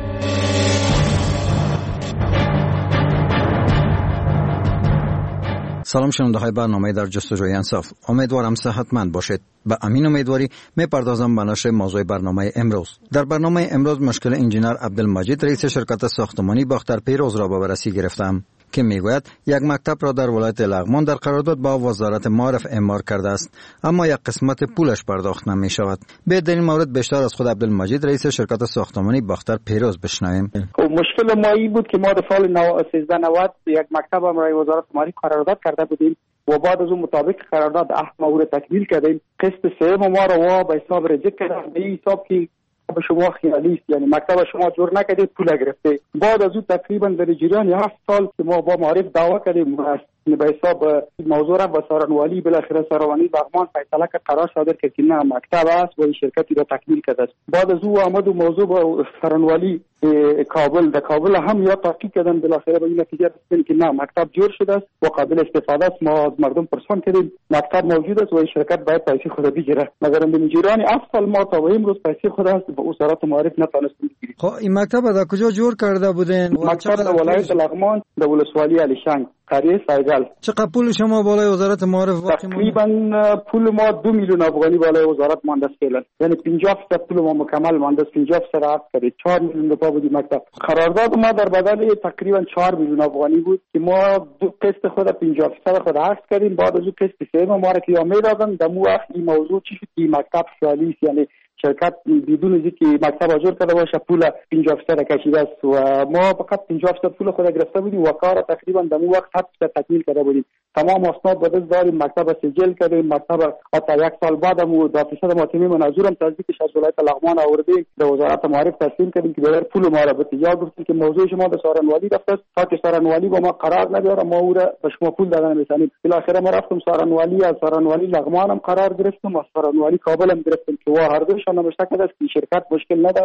سلام شنونده‌های برنامه در جستجوی انصاف، امیدوارم صحتمند باشید. به امین امیدواری می‌پردازم به نشر موضوع برنامه امروز. در برنامه امروز مشکل انجینر عبدالمجید رئیس شرکت ساختمانی باختر پیروز را به بررسی گرفتم که میگوید یک مکتب را در ولایت لغمان در قرارداد با وزارت معارف اعمار کرده است، اما یک قسمت پولش پرداخت نمی شود. به در این مورد بیشتر از خود عبدالمجید رئیس شرکت ساختمانی باختر پیروز بشنویم. مشکل ما این بود که ما در سال 1390 یک مکتب هم را وزارت معارف قرارداد کرده بودیم و بعد از اون مطابق قرارداد 8 ماه را تکمیل کردیم. قسط سوم ما را به حساب رجیک کردن، به حساب که به شما خیالی است، یعنی مکتب شما جور نکردید پول گرفته. بعد از اون تقریبا در جریان 7 سال که ما با معارف دعوا کردیم به حساب موضوع را با سارنوالی بالاخره سارنوالی لغمان فیصله کرد، قرار صادر کرد که نه مکتب است و این شرکتی را تکمیل کرده است. بعد از او آمد و موضوع با سارنوالی کابل در کابل هم یا تحقیق کردن، بالاخره به این نتیجه رسیدن که نه مکتب جور شده است و قابل استفاده است. ما از مردم پرسان کردیم مکتب موجود است و این شرکت باید پیسه خود بگیره، مگر در جریان 7 سال ما تا امروز پیسه خود است به وزارت معارف نتونستیم بگیریم. خب این مکتب در کجا جور کرده بودین؟ مکتب در ولایت لغمان در ولسوالی علیشنگ قریه سایگل. چقدر پول شما بالای وزارت معارف باقی مونده؟ تقریبا پول ما 2 میلیون افغانی بالای وزارت مانده است فعلا، یعنی 50% پول ما مکمل مانده است. 50% عقد کرد 4 میلیون روپیه بود مکتب. قرارداد ما در بدل تقریبا 4 میلیون افغانی بود که ما دو قسط خود 50% خود عقد کردیم. بعد از اون قسط سوم ما را که میدادن در وقت این موضوع چی شد که مکتب خیالی است، یعنی شرکت بدون از اینکه مکتب اجور کرده باشه پول 50% کشیده است و ما فقط 50% پول خود گرفته بودیم و کار تقریبا در اون وقت 7% تکمیل کرده بودیم. تمام اسناد به دست داریم، مکتب سجل کردیم. مکتب تا 1 سال بعد هم دافیسر ماتمی منظور هم تصدیقش از ولایت لغمان آوردیم به وزارت معارف تسلیم کردیم که بغیر پول ما را به تجارت گفتیم که موضوع شما به سارنوالی رفته است، تا که سارنوالی با ما قرار نداره ما او را به شما پول دادن می‌تونیم. بالاخره ما رفتم سارنوالی، از سارنوالی لغمان هم قرار گرفتم و سارنوالی کابل هم گرفتم که هر دوشان نوشته کرده است که شرکت مشکل نداره،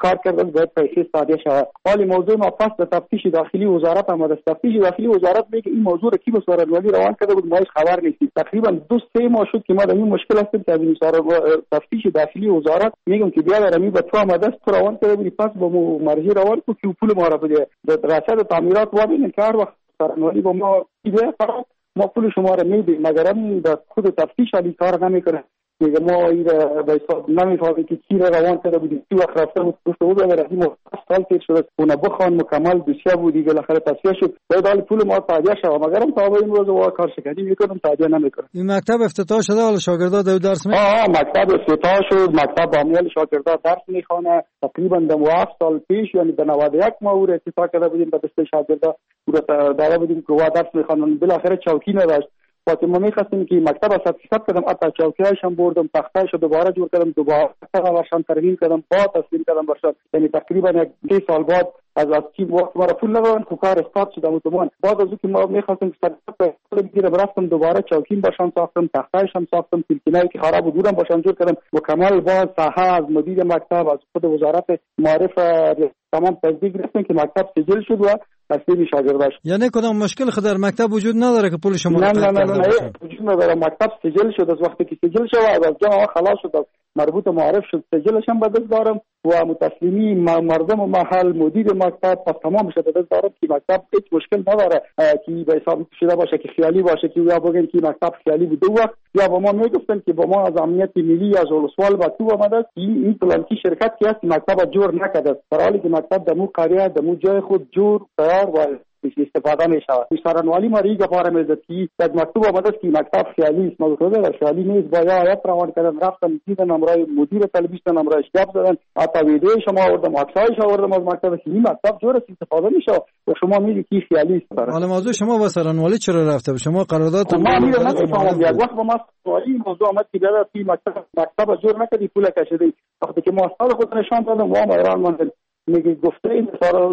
کار کردن باید پیسه صادر شود. حالی موضوع ما پس به تفتیش داخلی وزارت آمده. تفتیش داخلی وزارت میگه این موضوع را کی به سارنوالی روان کرده بود ما هیچ خبر نیستیم. تقریبا 2-3 ماه شد که ما در این مشکل هستیم که از این تفتیش داخلی وزارت میگم که بیا در به تو آمده است تو روان کرده بودی پس با مرجع روان کو که پول ما را بده رصد تعمیرات و ببینید که هر وقت سارنوالی با ما ایده فقط ما پول شما را میدیم مگرم در خود تفتیش علی کار نمیکنه. میگه ما این به حساب نمیفهمیم که کی را روان کرده بودیم کی وقت رفته بود گفته بود اگر این سال تیر شده اون بخوان مکمل دوسیه بودی بالاخره تصفیه شد باید پول ما تادیه شود مگرم تا به این روز وا کار شکنی میکنم تادیه نمیکنم. این مکتب افتتاح شده حالا شاگردا دو درس میخونن. مکتب افتتاح شد. مکتب با امیال شاگردا درس میخونه. تقریبا در 7 سال پیش یعنی در 91 ما او را افتتاح کرده بودیم به دسته شاگردا او را داده بودیم که وا درس میخونن. بالاخره چوکی نداشت. وقتی ما می‌خواستیم که مکتب را تاسیس کردم حتی چوکی‌هاش هم بردم تخته‌اش رو دوباره جور کردم دوباره برشان ترمیم کردم با تسلیم کردم برشان یعنی تقریبا 3 سال بعد از کی وقت ما را پول ندادن که کار استارت شد اتومان بعد از اینکه ما می‌خواستیم استارت بگیرم رفتم دوباره چوکین برشان ساختم تخته‌اش هم ساختم تلکینایی که خراب بودم برشان جور کردم مکمل با ساحه از مدیر مکتب از خود وزارت معارف تمام تصدیق گرفتن که مکتب سجل شد و تصدیق شاگرداش. یعنی کدام مشکل خود در مکتب وجود نداره که پول شما نه وجود نداره. مکتب سجل شد از وقتی که سجل شد از جمع خلاص شد مربوط معارف شد سجلش هم به دست دارم و متسلیمی مردم محل مدیر مکتب پس تمام شده به دست دارم که مکتب هیچ مشکل نداره که به حساب شده باشه که خیالی باشه که یا بگن که مکتب خیالی بوده وقت یا با ما میگفتن که با ما از امنیت ملی از ولسوال با تو آمده این پلانکی شرکت که است مکتب جور نکرده در حالی که مکتب دمو قریه دمو جای خود جور تیار و استفاده می شود. سارنوالی ما ریگه پاره میزد که در مکتوب آمده است که مکتب خیالی است. ما گفتم در خیالی نیست با یا آیت روان کردن رفتن دیدن امرای مدیر تلویزیون امرای شب زدن حتی ویدیو شما آوردم عکسایش آوردم از مکتب که این مکتب جور است استفاده میشه و شما میگی که خیالی است. حالا موضوع شما با سارنوالی چرا رفته شما قرارداد ما نمیفهمم یک وقت با ما سارنوالی موضوع آمد که بیاد که مکتب جور نکردی پول کشیدی وقتی که ما استاد خود نشان دادم و ما ایران ماندن میگه گفته این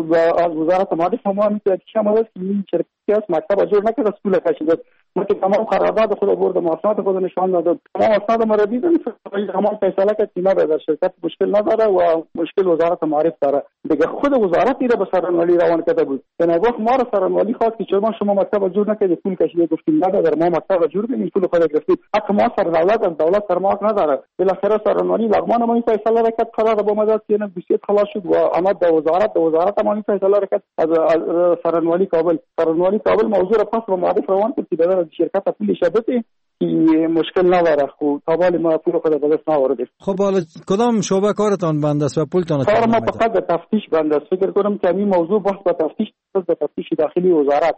از وزارت معارف ما میگه که شما است که این شرکت است مکتب جور نکرد از پول کشیده ما که تمام قرارداد خود بردم اسناد خود نشان دادم تمام اسناد ما را دیدن تمام فیصله کرد که ما در شرکت مشکل نداره و مشکل وزارت معارف داره دیگه خود وزارت دیره به سارنوالی روان کرده بود یعنی گفت ما را سارنوالی خواست که شما مکتب جور نکردید پول کشیده گفتیم نداره ما مکتب جور کنیم پول خود گرفتیم حتی ما سر دولت از دولت سر ما نداره بالاخره سارنوالی لغمان ما این فیصله را کرد قرار با مدت که بسیط خلاص شد و آمد در وزارت ما این فیصله را کرد از سارنوالی کابل موضوع را پس به معارف روان کرد که در شرکت پول شبته مشکل نداره خب تا ولی ما پول خود به دست نآوردیم. خب حالا کدام شعبه کارتان بند است و پولتان کار ما فقط به تفتیش بند است. فکر کنم که این موضوع بحث به تفتیش داخلی وزارت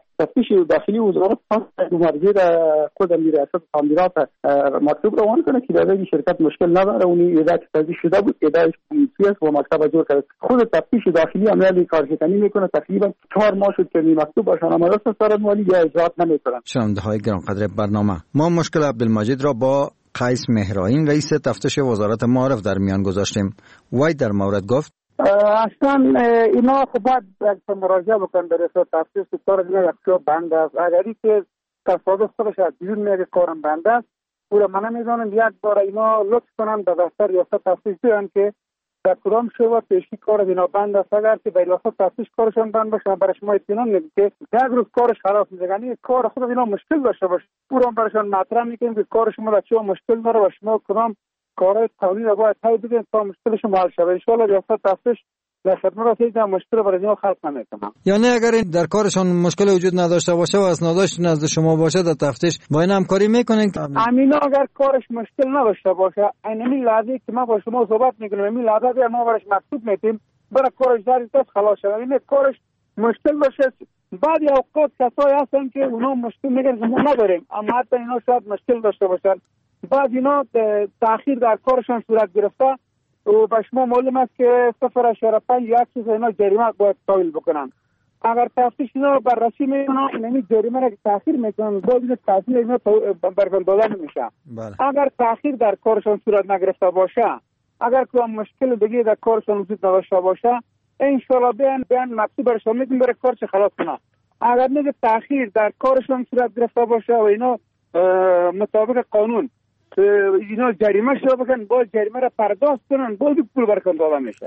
پس مرجع خود ریاست تعمیرات مکتوب روان کنه که در این شرکت مشکل نداره اون ایده که تازه شده بود ایده سیاسی و مکتب جور کرد خود تفتیش داخلی عملی کارشکنی میکنه تقریبا 4 ماه شد که این مکتوب باشن عمل است سارنوالی یا اجرات نمیکنن. شنونده های گرانقدر برنامه ما مشکل عبدالمجید را با قیس مهرائین رئیس تفتیش وزارت معارف در میان گذاشتیم. وی در مورد گفت اصلا اینا خب باید مراجعه بکنن در رئیس تفتیش که کار دیگه یک بند است اگری که تصادف خودش از بیرون میگه کارم بند است او را من نمیدانم یک بار اینا لطف کنن به دفتر ریاست تفتیش بیان که در کدام شعبه پیشی کار اینا بند است اگر که به ریاست تفتیش کارشان بند باشه برای شما اطمینان میدیم که یک روز کارش خلاص میشه یعنی کار خود اینا مشکل داشته باشه پورا براشون مطرح میکنیم که کار شما در چه مشکل داره و شما کدام کارهای قانونی را باید تایید بدین تا مشکلشون حل شه. ان شاء الله ریاست تفتیش در خدمت هیچ مشکل برای اینا خلق نمیکنه. یعنی اگر در کارشان مشکل وجود نداشته باشه و اسنادش نزد شما باشه در تفتیش با این همکاری میکنین؟ امینا اگر کارش مشکل نداشته باشه اینمی لحظه که ما با شما صحبت میکنیم این لحظه ما برش مکتوب میدیم برای کارش داری تا خلاص شه. این کارش مشکل باشه بعضی اوقات کسایی هستن که اونا مشکل میگن ما نداریم اما حتی اینا شاید مشکل داشته باشن بعد اینا تأخیر در کارشان صورت گرفته و به شما معلوم است که 0.5 یک چیز اینا جریمه باید تحویل بکنن. اگر تفتیش اینا بررسی میکنن اینمی جریمه را که تأخیر میکنن باید تأخیر اینا برگان دادن نمیشه. اگر تأخیر در کارشان صورت نگرفته باشه اگر که مشکل دیگه در کارشان وجود نداشته باشه انشالله بیان مکتوب برشان میدیم برای کارش خلاص کنه. اگر میگه تأخیر در کارشان صورت گرفته باشه و اینا مطابق قانون اینا جریمه شده بکن باید جریمه را پرداخت کنن باید پول برکن داده میشه.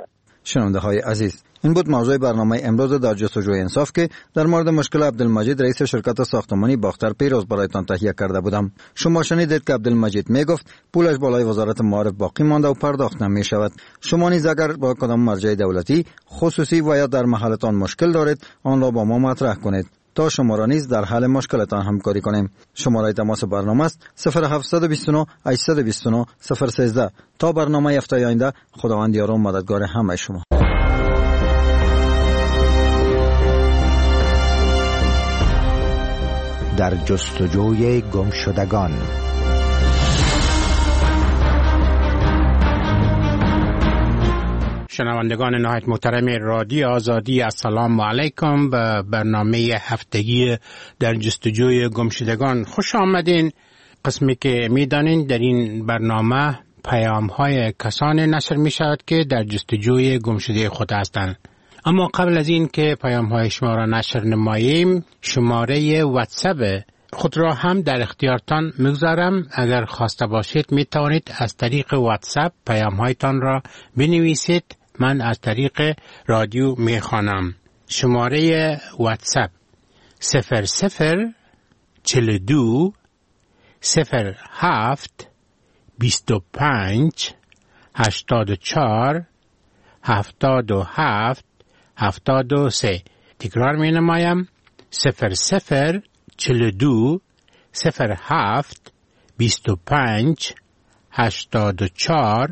شنونده های عزیز، این بود موضوع برنامه امروز در جستجوی انصاف که در مورد مشکل عبدالمجید رئیس شرکت ساختمانی باختر پیروز برایتان تهیه کرده بودم. شما شنیدید که عبدالمجید می گفت پولش بالای وزارت معارف باقی مانده و پرداخت نمی شود. شما نیز اگر با کدام مرجع دولتی، خصوصی و یا در محلتان مشکل دارید، آن را با ما مطرح کنید تا شما را نیز در حل مشکلتان همکاری کنیم. شماره تماس برنامه است 0729 829 013. تا برنامه هفته آینده، خداوند یار و مددگار همه شما. در جستجوی گمشدگان. شنوندگان نهایت محترم رادیو آزادی، السلام علیکم. به برنامه هفتگی در جستجوی گمشدگان خوش آمدین. قسمی که میدانین در این برنامه پیام های کسانی نشر می شود که در جستجوی گمشده خود هستند. اما قبل از این که پیام های شما را نشر نماییم، شماره واتساپ خود را هم در اختیارتان میگذارم. اگر خواسته باشید می توانید از طریق واتساپ پیام هایتان را بنویسید، من از طریق رادیو می خوانم. شماره واتساپ 0042 07 25 84 77 73. تکرار می نمایم 0042 07 25 84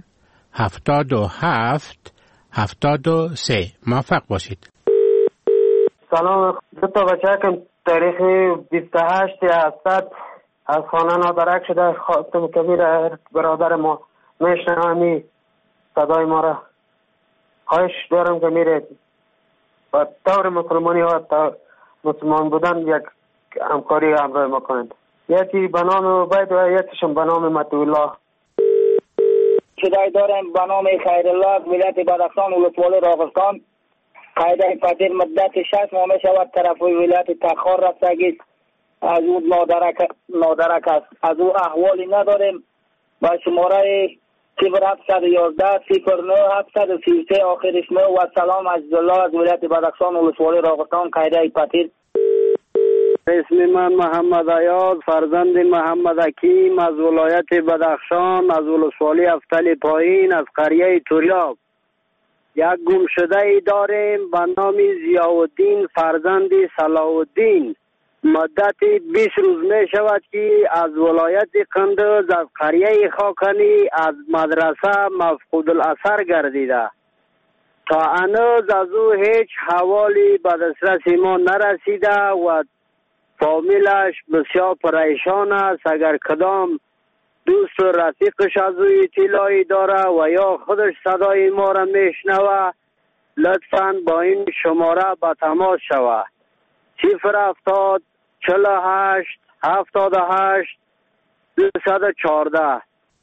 77 73. موفق باشید. سلام، دو تا بچه کم تاریخ 28 هستد از خانه نادرک شده. خواستم کبیر برادر ما میشنمی صدای ما را، خواهش دارم که میره با طور مسلمانی ها تا مسلمان بودن یک همکاری همراه ما کنند. یکی به نام عبید و یکیشون به نام مطیع. صدای دارم به نام خیرالله، ولایت بدخشان، ولسوالی راغستان. قاعده فطیر مدت 6 ماه می شود طرف ولایت تخار رفتگی از او نادرک است. از او احوالی نداریم. با شماره 0711 09 733 آخرش 9 و سلام از الله از ولایت بدخشان، ولسوالی راغستان. قاعده فطیر. اسم من محمد عیاض، فرزند محمد حکیم، از ولایت بدخشان، از ولسوالی افتل پایین، از قریه توریاب. یک گمشده ای داریم به نام ضیاءالدین فرزند صلاح الدین. مدت 20 روز می شود که از ولایت قندوز از قریه خاکنی از مدرسه مفقود الاثر گردیده. تا هنوز از او هیچ حوالی به دسترس ما نرسیده و فامیلش بسیار پریشان است. اگر کدام دوست و رفیقش از او اطلاعی داره و یا خودش صدای ما را میشنوه، لطفاً با این شماره به تماس شود. 070 48 78 214.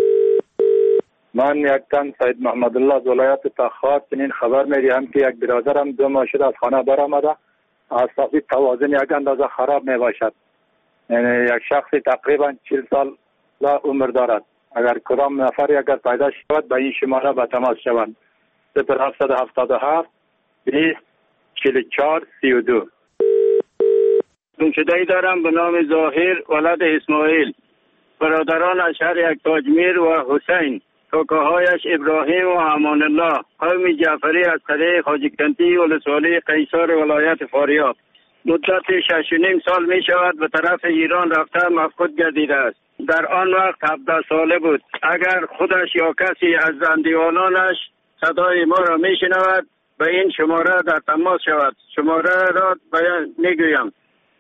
من یک تن سید محمد الله از ولایت تخار چنین خبر میدهم که یک برادرم 2 ماه شده از خانه برآمده. اعصابی توازن یک اندازه خراب می باشد. یعنی یک شخصی تقریبا 40 سال عمر دارد. اگر کدام نفری اگر پیدا شود به این شماره به تماس شوند. 0777 20 44 32. گمشده‌ای دارم به نام ظاهر ولد اسماعیل. برادران از شهر یکتاجمیر و حسین، کاکاهایش ابراهیم و امان الله، قوم جعفری از قریه خواجه‌کنتی ولسوالی قیصر ولایت فاریاب. مدت 6.5 سال می شود به طرف ایران رفته مفقود گردیده است. در آن وقت 17 ساله بود. اگر خودش یا کسی از زندیوانانش صدای ما را می شنود به این شماره در تماس شود. شماره را بیان می گویم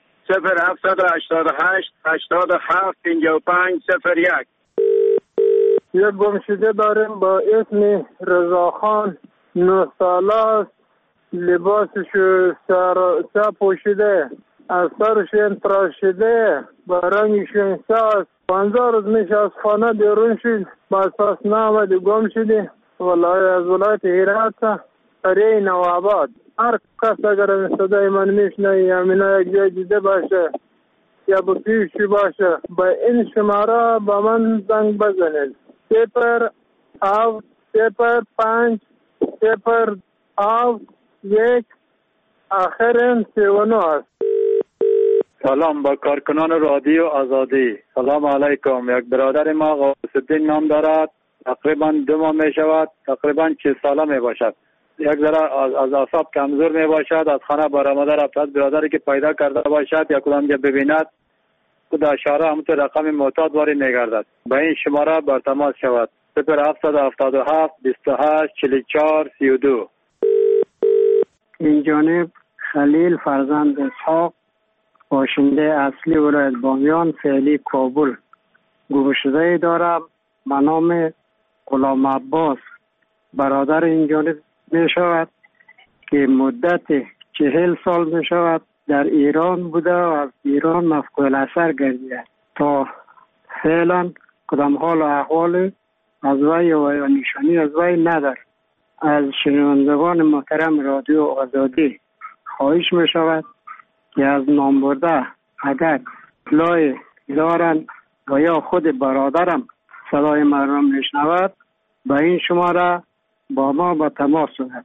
0788 87 55 01. یک گمشده داریم با اسم رضاخان، 9 ساله است. لباسش سر پوشیده، از سرش تراشیده، با رنگش ساست. 50 روز میشه از خانه بیرون شد، با اساس نامده گم شده. از ولایت هرات، قریه نوآباد. هر کس اگر این صدای من میشنه یا من یک جای دیده باشه یا با پیشی باشه با این شماره با من زنگ بزنید. 0 7 0 5 0 7 آخر 39 است. سلام با کارکنان رادیو آزادی. سلام علیکم. یک برادر ما غوث‌الدین نام دارد. تقریبا 2 ماه می شود. تقریبا 40 ساله می باشد. یک ذره از اعصاب کمزور می باشد. از خانه برآمده رفت. از برادری که پیدا کرده باشد یا کدام جا ببیند خود اشاره همونطور رقم معتاد وارد می گردد. به این شماره بر تماس شود. 0777 28 44 32. این جانب خلیل فرزند اسحاق، باشنده اصلی ولایت بامیان، فعلی کابل، گمشده دارم به نام غلام عباس. برادر این جانب می شود که مدت 40 سال می شود در ایران بوده و از ایران مفقود اثر گردیده. تا فعلا کدام حال و احوال از وی و نشانی از وی ندار. از شنوندگان محترم رادیو آزادی خواهش می شود که از نام برده اگر اطلاعی دارند و یا خود برادرم صدای مردم میشنود به این شماره با ما به تماس شود.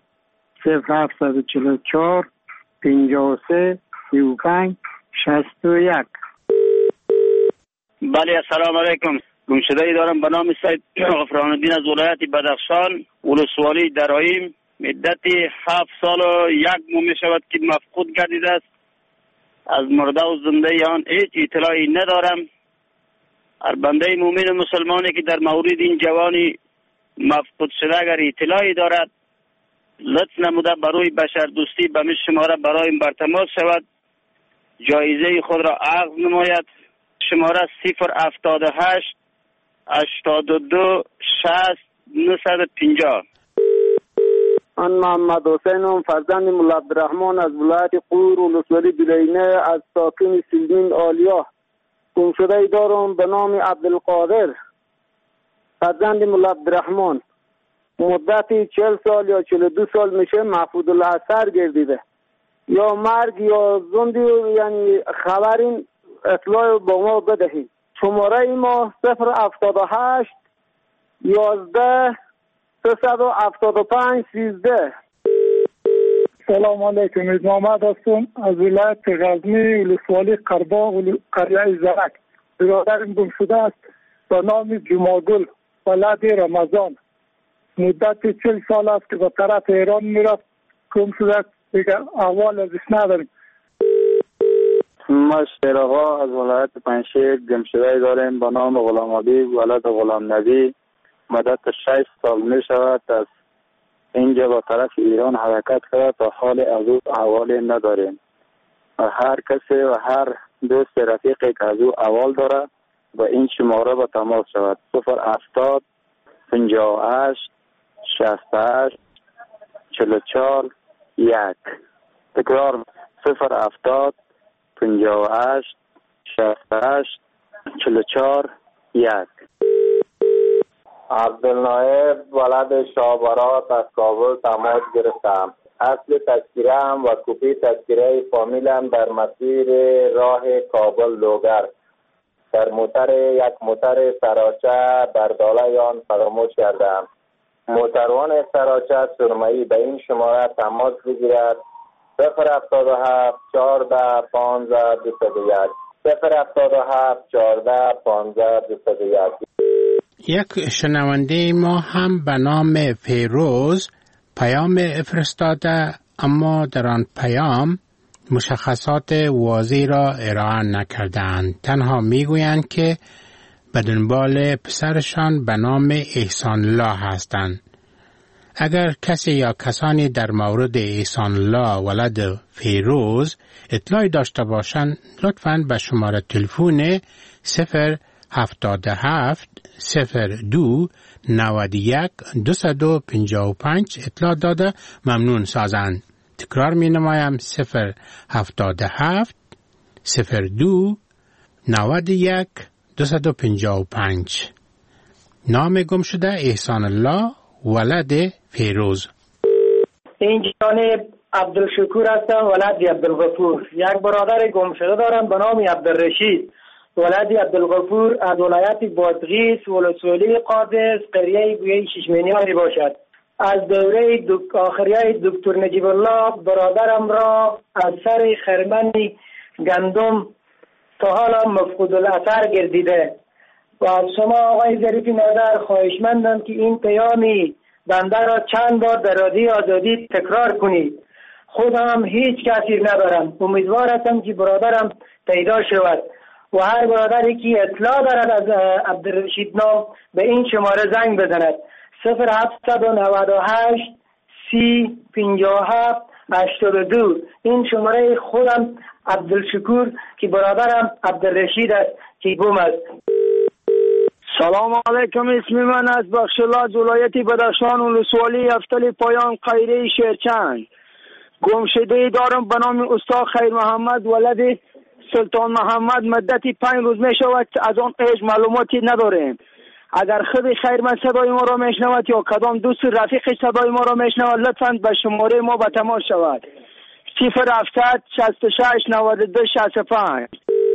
0744 53 35 61. بله السلام علیکم. گمشده دارم به نام سید غفران الدین از ولایت بدخشان، ولسوالی درایم. مدت 7 سال و 1 ماه می شود که مفقود گردیده است. از مرده و زنده آن هیچ اطلاعی ندارم. هر بنده مومن مسلمانی که در مورد این جوانی مفقود شده اگر اطلاعی دارد لطف نموده برای بشر دوستی به شماره برای بر تماس شود، جایزه خود را عقد نماید. شماره 078 82 60 950. من محمد حسینم، فرزند مولا عبدالرحمن از ولایت قور ولسوالی دلینه، از ساکن سلمین آلیا. گمشده دارم به نام عبدالقادر، فرزند مولا عبدالرحمن. مدت 40 سال یا 42 سال میشه محفوظ الاثر گردیده. یا مرگ یا زندی، یعنی خبرین اطلاع با ما بدهید. شماره ما 078 11 375 13. سلام علیکم. محمد هستم از ولایت غزنی، ولسوالی قرباغ، قریه زرک. برادرم گم شده است به نام جمعگل ولد رمضان. مدت 40 سال است که به طرف ایران میرفت. گم شده است، دیگر احوال ازش نداریم. ما شیراغا از ولایت پنشیر گمشده داریم به نام غلام حبیب ولد غلام نبی. مدت 6 سال می شود از اینجا به طرف ایران حرکت کرده. تا حال از او احوالی نداریم. و هر کسی و هر دوست رفیقی که از او احوال داره با این شماره به تماس شود. 070 58 68 44 1. تکرار 070 58 68 44 1. عبدالنایب ولد شابرات از کابل تماس گرفتم. اصل تذکیره‌ام و کپی تذکیره فامیلم در مسیر راه کابل لوگر در یک موتر سراچه در داله آن فراموش کردم. موتروان سراچه سرمایی به این شماره تماس بگیرد. 077 14 15 201 077 14 15 201. یک شنونده ما هم به نام فیروز پیام فرستاده، اما در آن پیام مشخصات واضحی را ارائه نکردند. تنها میگویند که به دنبال پسرشان به نام احسان الله هستند. اگر کسی یا کسانی در مورد احسان الله ولد فیروز اطلاعی داشته باشند لطفاً به شماره تلفن 077 02 91 255 اطلاع داده ممنون سازند. تکرار می نمایم 077 02 91 255. نام گم شده احسان الله ولد فیروز. این جانب عبدالشکور هستم ولد عبدالغفور. یک برادر گم شده دارم به نام عبدالرشید ولد عبدالغفور از ولایت بادغیس ولسوالی قادس قریه گویه ششمینیاری باشد. از دوره آخریه دکتر نجیب الله برادرم را از سر خرمن گندم تا حالا مفقود الاثر گردیده و از شما آقای ظریف نظر خواهشمندم که این پیامی بنده را چند بار در رادیو آزادی تکرار کنید. خودم هیچ کسی ندارم. امیدوار هستم که برادرم پیدا شود و هر برادری که اطلاع دارد از عبدالرشید نام به این شماره زنگ بزند 0798 30 57 82. این شماره خودم عبدالشکور که برادرم عبدالرشید است که بوم است. سلام علیکم، اسم من از بخشالله ولایت بدخشان ولسوالی افتل پایان قیره شیرچند. گمشده دارم به نام استاد خیر محمد ولد سلطان محمد. مدتی 5 روز می شود از آن ایش معلوماتی نداریم. اگر خود خیر من صدای ما را میشنود یا کدام دوست رفیق صدای ما را میشنود لطفاً به شماره ما به تماس شود 0700 66 92 65.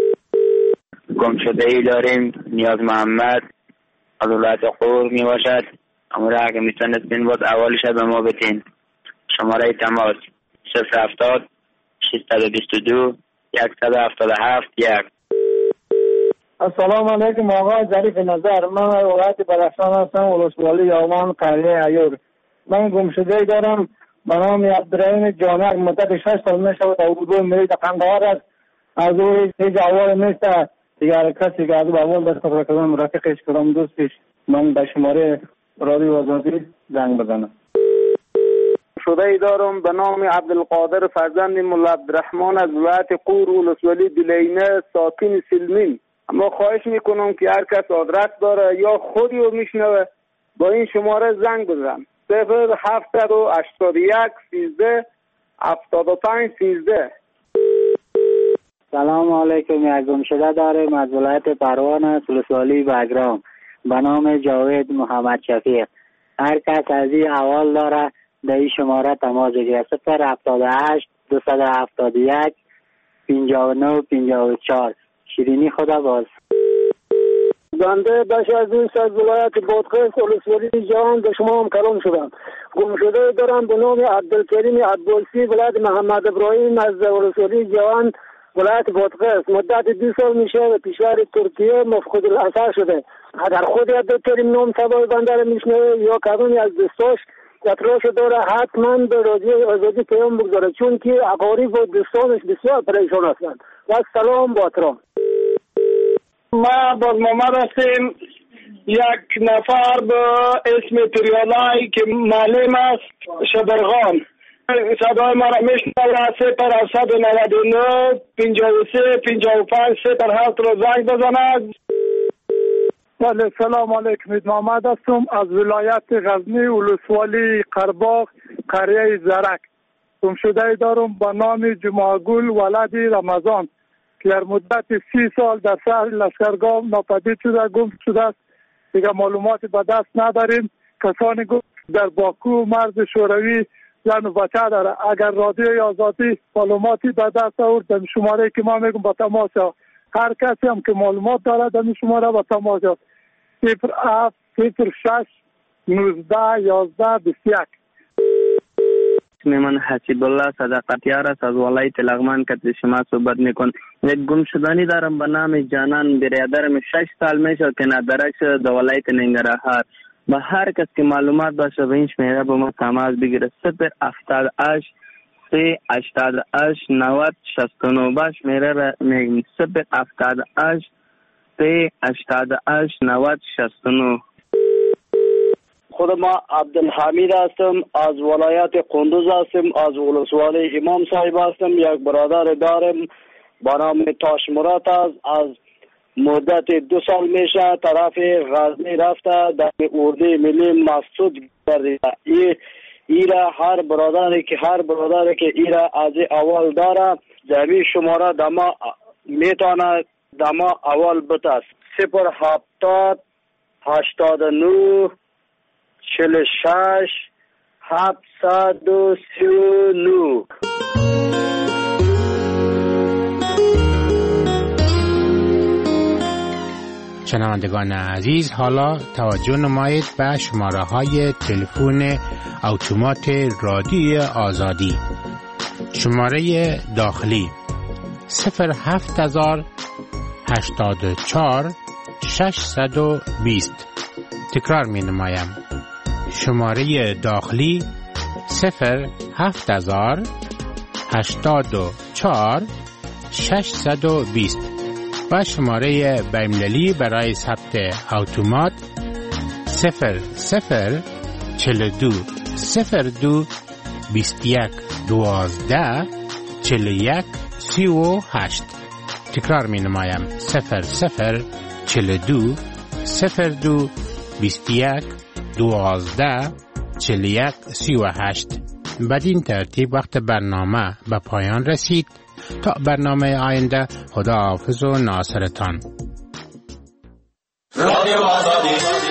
گمشده ای داریم نیاز محمد از ولایت قور می باشد. امور اگه میتونستین باز اولش به ما بتین. شماره تماس 070 622 177 1. السلام علیکم آقای ظریف نظر. من ولایت بدخشان هستم ولسوالی یومان قریه ایور. من گمشده دارم به نام عبدالرحیم جانک. مدت 6 سال می شود اردو مرید قندهار است. از او هیچ اول نیست دیگر کسی که از او اول دست خبر کردم رفیقش کردم دوستش. من به شماره رادیو آزادی زنگ بزنم. شده ای دارم به نام عبدالقادر فرزند مولا عبدالرحمن از ولایت قور ولسوالی دلینه ساکن سلمین. اما خواهش میکنم که هر کس آدرس داره یا خودی رو میشنوه با این شماره زنگ بزن 0781 13 75 13. سلام علیکم. یک گمشده داریم از ولایت پروان ولسوالی بگرام به نام جاوید محمد شفیق. هر کس از این اول داره در این شماره تماس بگیره 078 271 59 54. شیرینی خدا باز. بنده بخش از این از ولایت بادغیس ولسوالی جهان به شما هم کلام شدم. گمشده دارم به نام عبدالکریم عبدالسی ولایت محمد ابراهیم از ولسوالی جهان ولایت بادغیس. مدت 2 سال میشه و کشور ترکیه مفقود الاثر شده. اگر خود عبدالکریم نام صدای بنده را میشنوه یا کدومی از دوستاش اطلاعش داره حتما به رادیو آزادی پیام بگذاره چون که اقارب و دوستانش بسیار پریشان هستند. و سلام با احترام. ما باز محمد هستیم. یک نفر به اسم تریالای که معلم است شبرغان صدای ما را میشنوه 0799 53 55 07 را زنگ بزند. بله سلام علیکم. محمد هستم از ولایت غزنی ولسوالی قرباغ قریه زرک. گمشده دارم به نام جمعگل ولد رمضان که در مدت 30 سال در شهر لشکرگاه ناپدید شده گم شده است. دیگه معلوماتی به دست نداریم. کسانی گفت در باکو مرز شوروی زن و بچه داره. اگر رادیوی آزادی معلوماتی به دست آورد در شماره که ما میگم با تماس شد. هر کسی هم که معلومات داره در شماره با تماس شد 07 06 19 11 21. من حسیب الله صداقتیار است از ولایت لغمان که شما صحبت میکن. یک گمشدگی دارم به نام جانان برادرم 6 سال میشه که ندرک شده در ولایت ننگرهار. به هر کس که معلومات باشه به این شماره با ما تماس بگیره 078 388 90 69. باش میره میگم 078 388 90 69. خود ما عبدالحمید هستم از ولایت قندوز هستم از ولسوالی امام صاحب هستم. یک برادر دارم با نام تاش مراد است. از مدت 2 سال میشه طرف غزنی رفته در اردوی ملی مسعود گردیده. ایرا هر برادری که ایرا از اول داره زمین شماره دما میتونه دما اول بتاست 070 89 46 739. شنوندگان عزیز، حالا توجه نمایید به شماره های تلفن اتومات رادیو آزادی. شماره داخلی 07084 620. تکرار می نمایم. شماره داخلی 07084 620 و شماره بین‌المللی برای ثبت اتومات 0042 02 21 12 41 38. تکرار می نمایم. 0042 02 21 12 41 38. بدین ترتیب وقت برنامه به پایان رسید. تا برنامه آینده، خدا حافظ و ناصرتان. رادیو آزادی.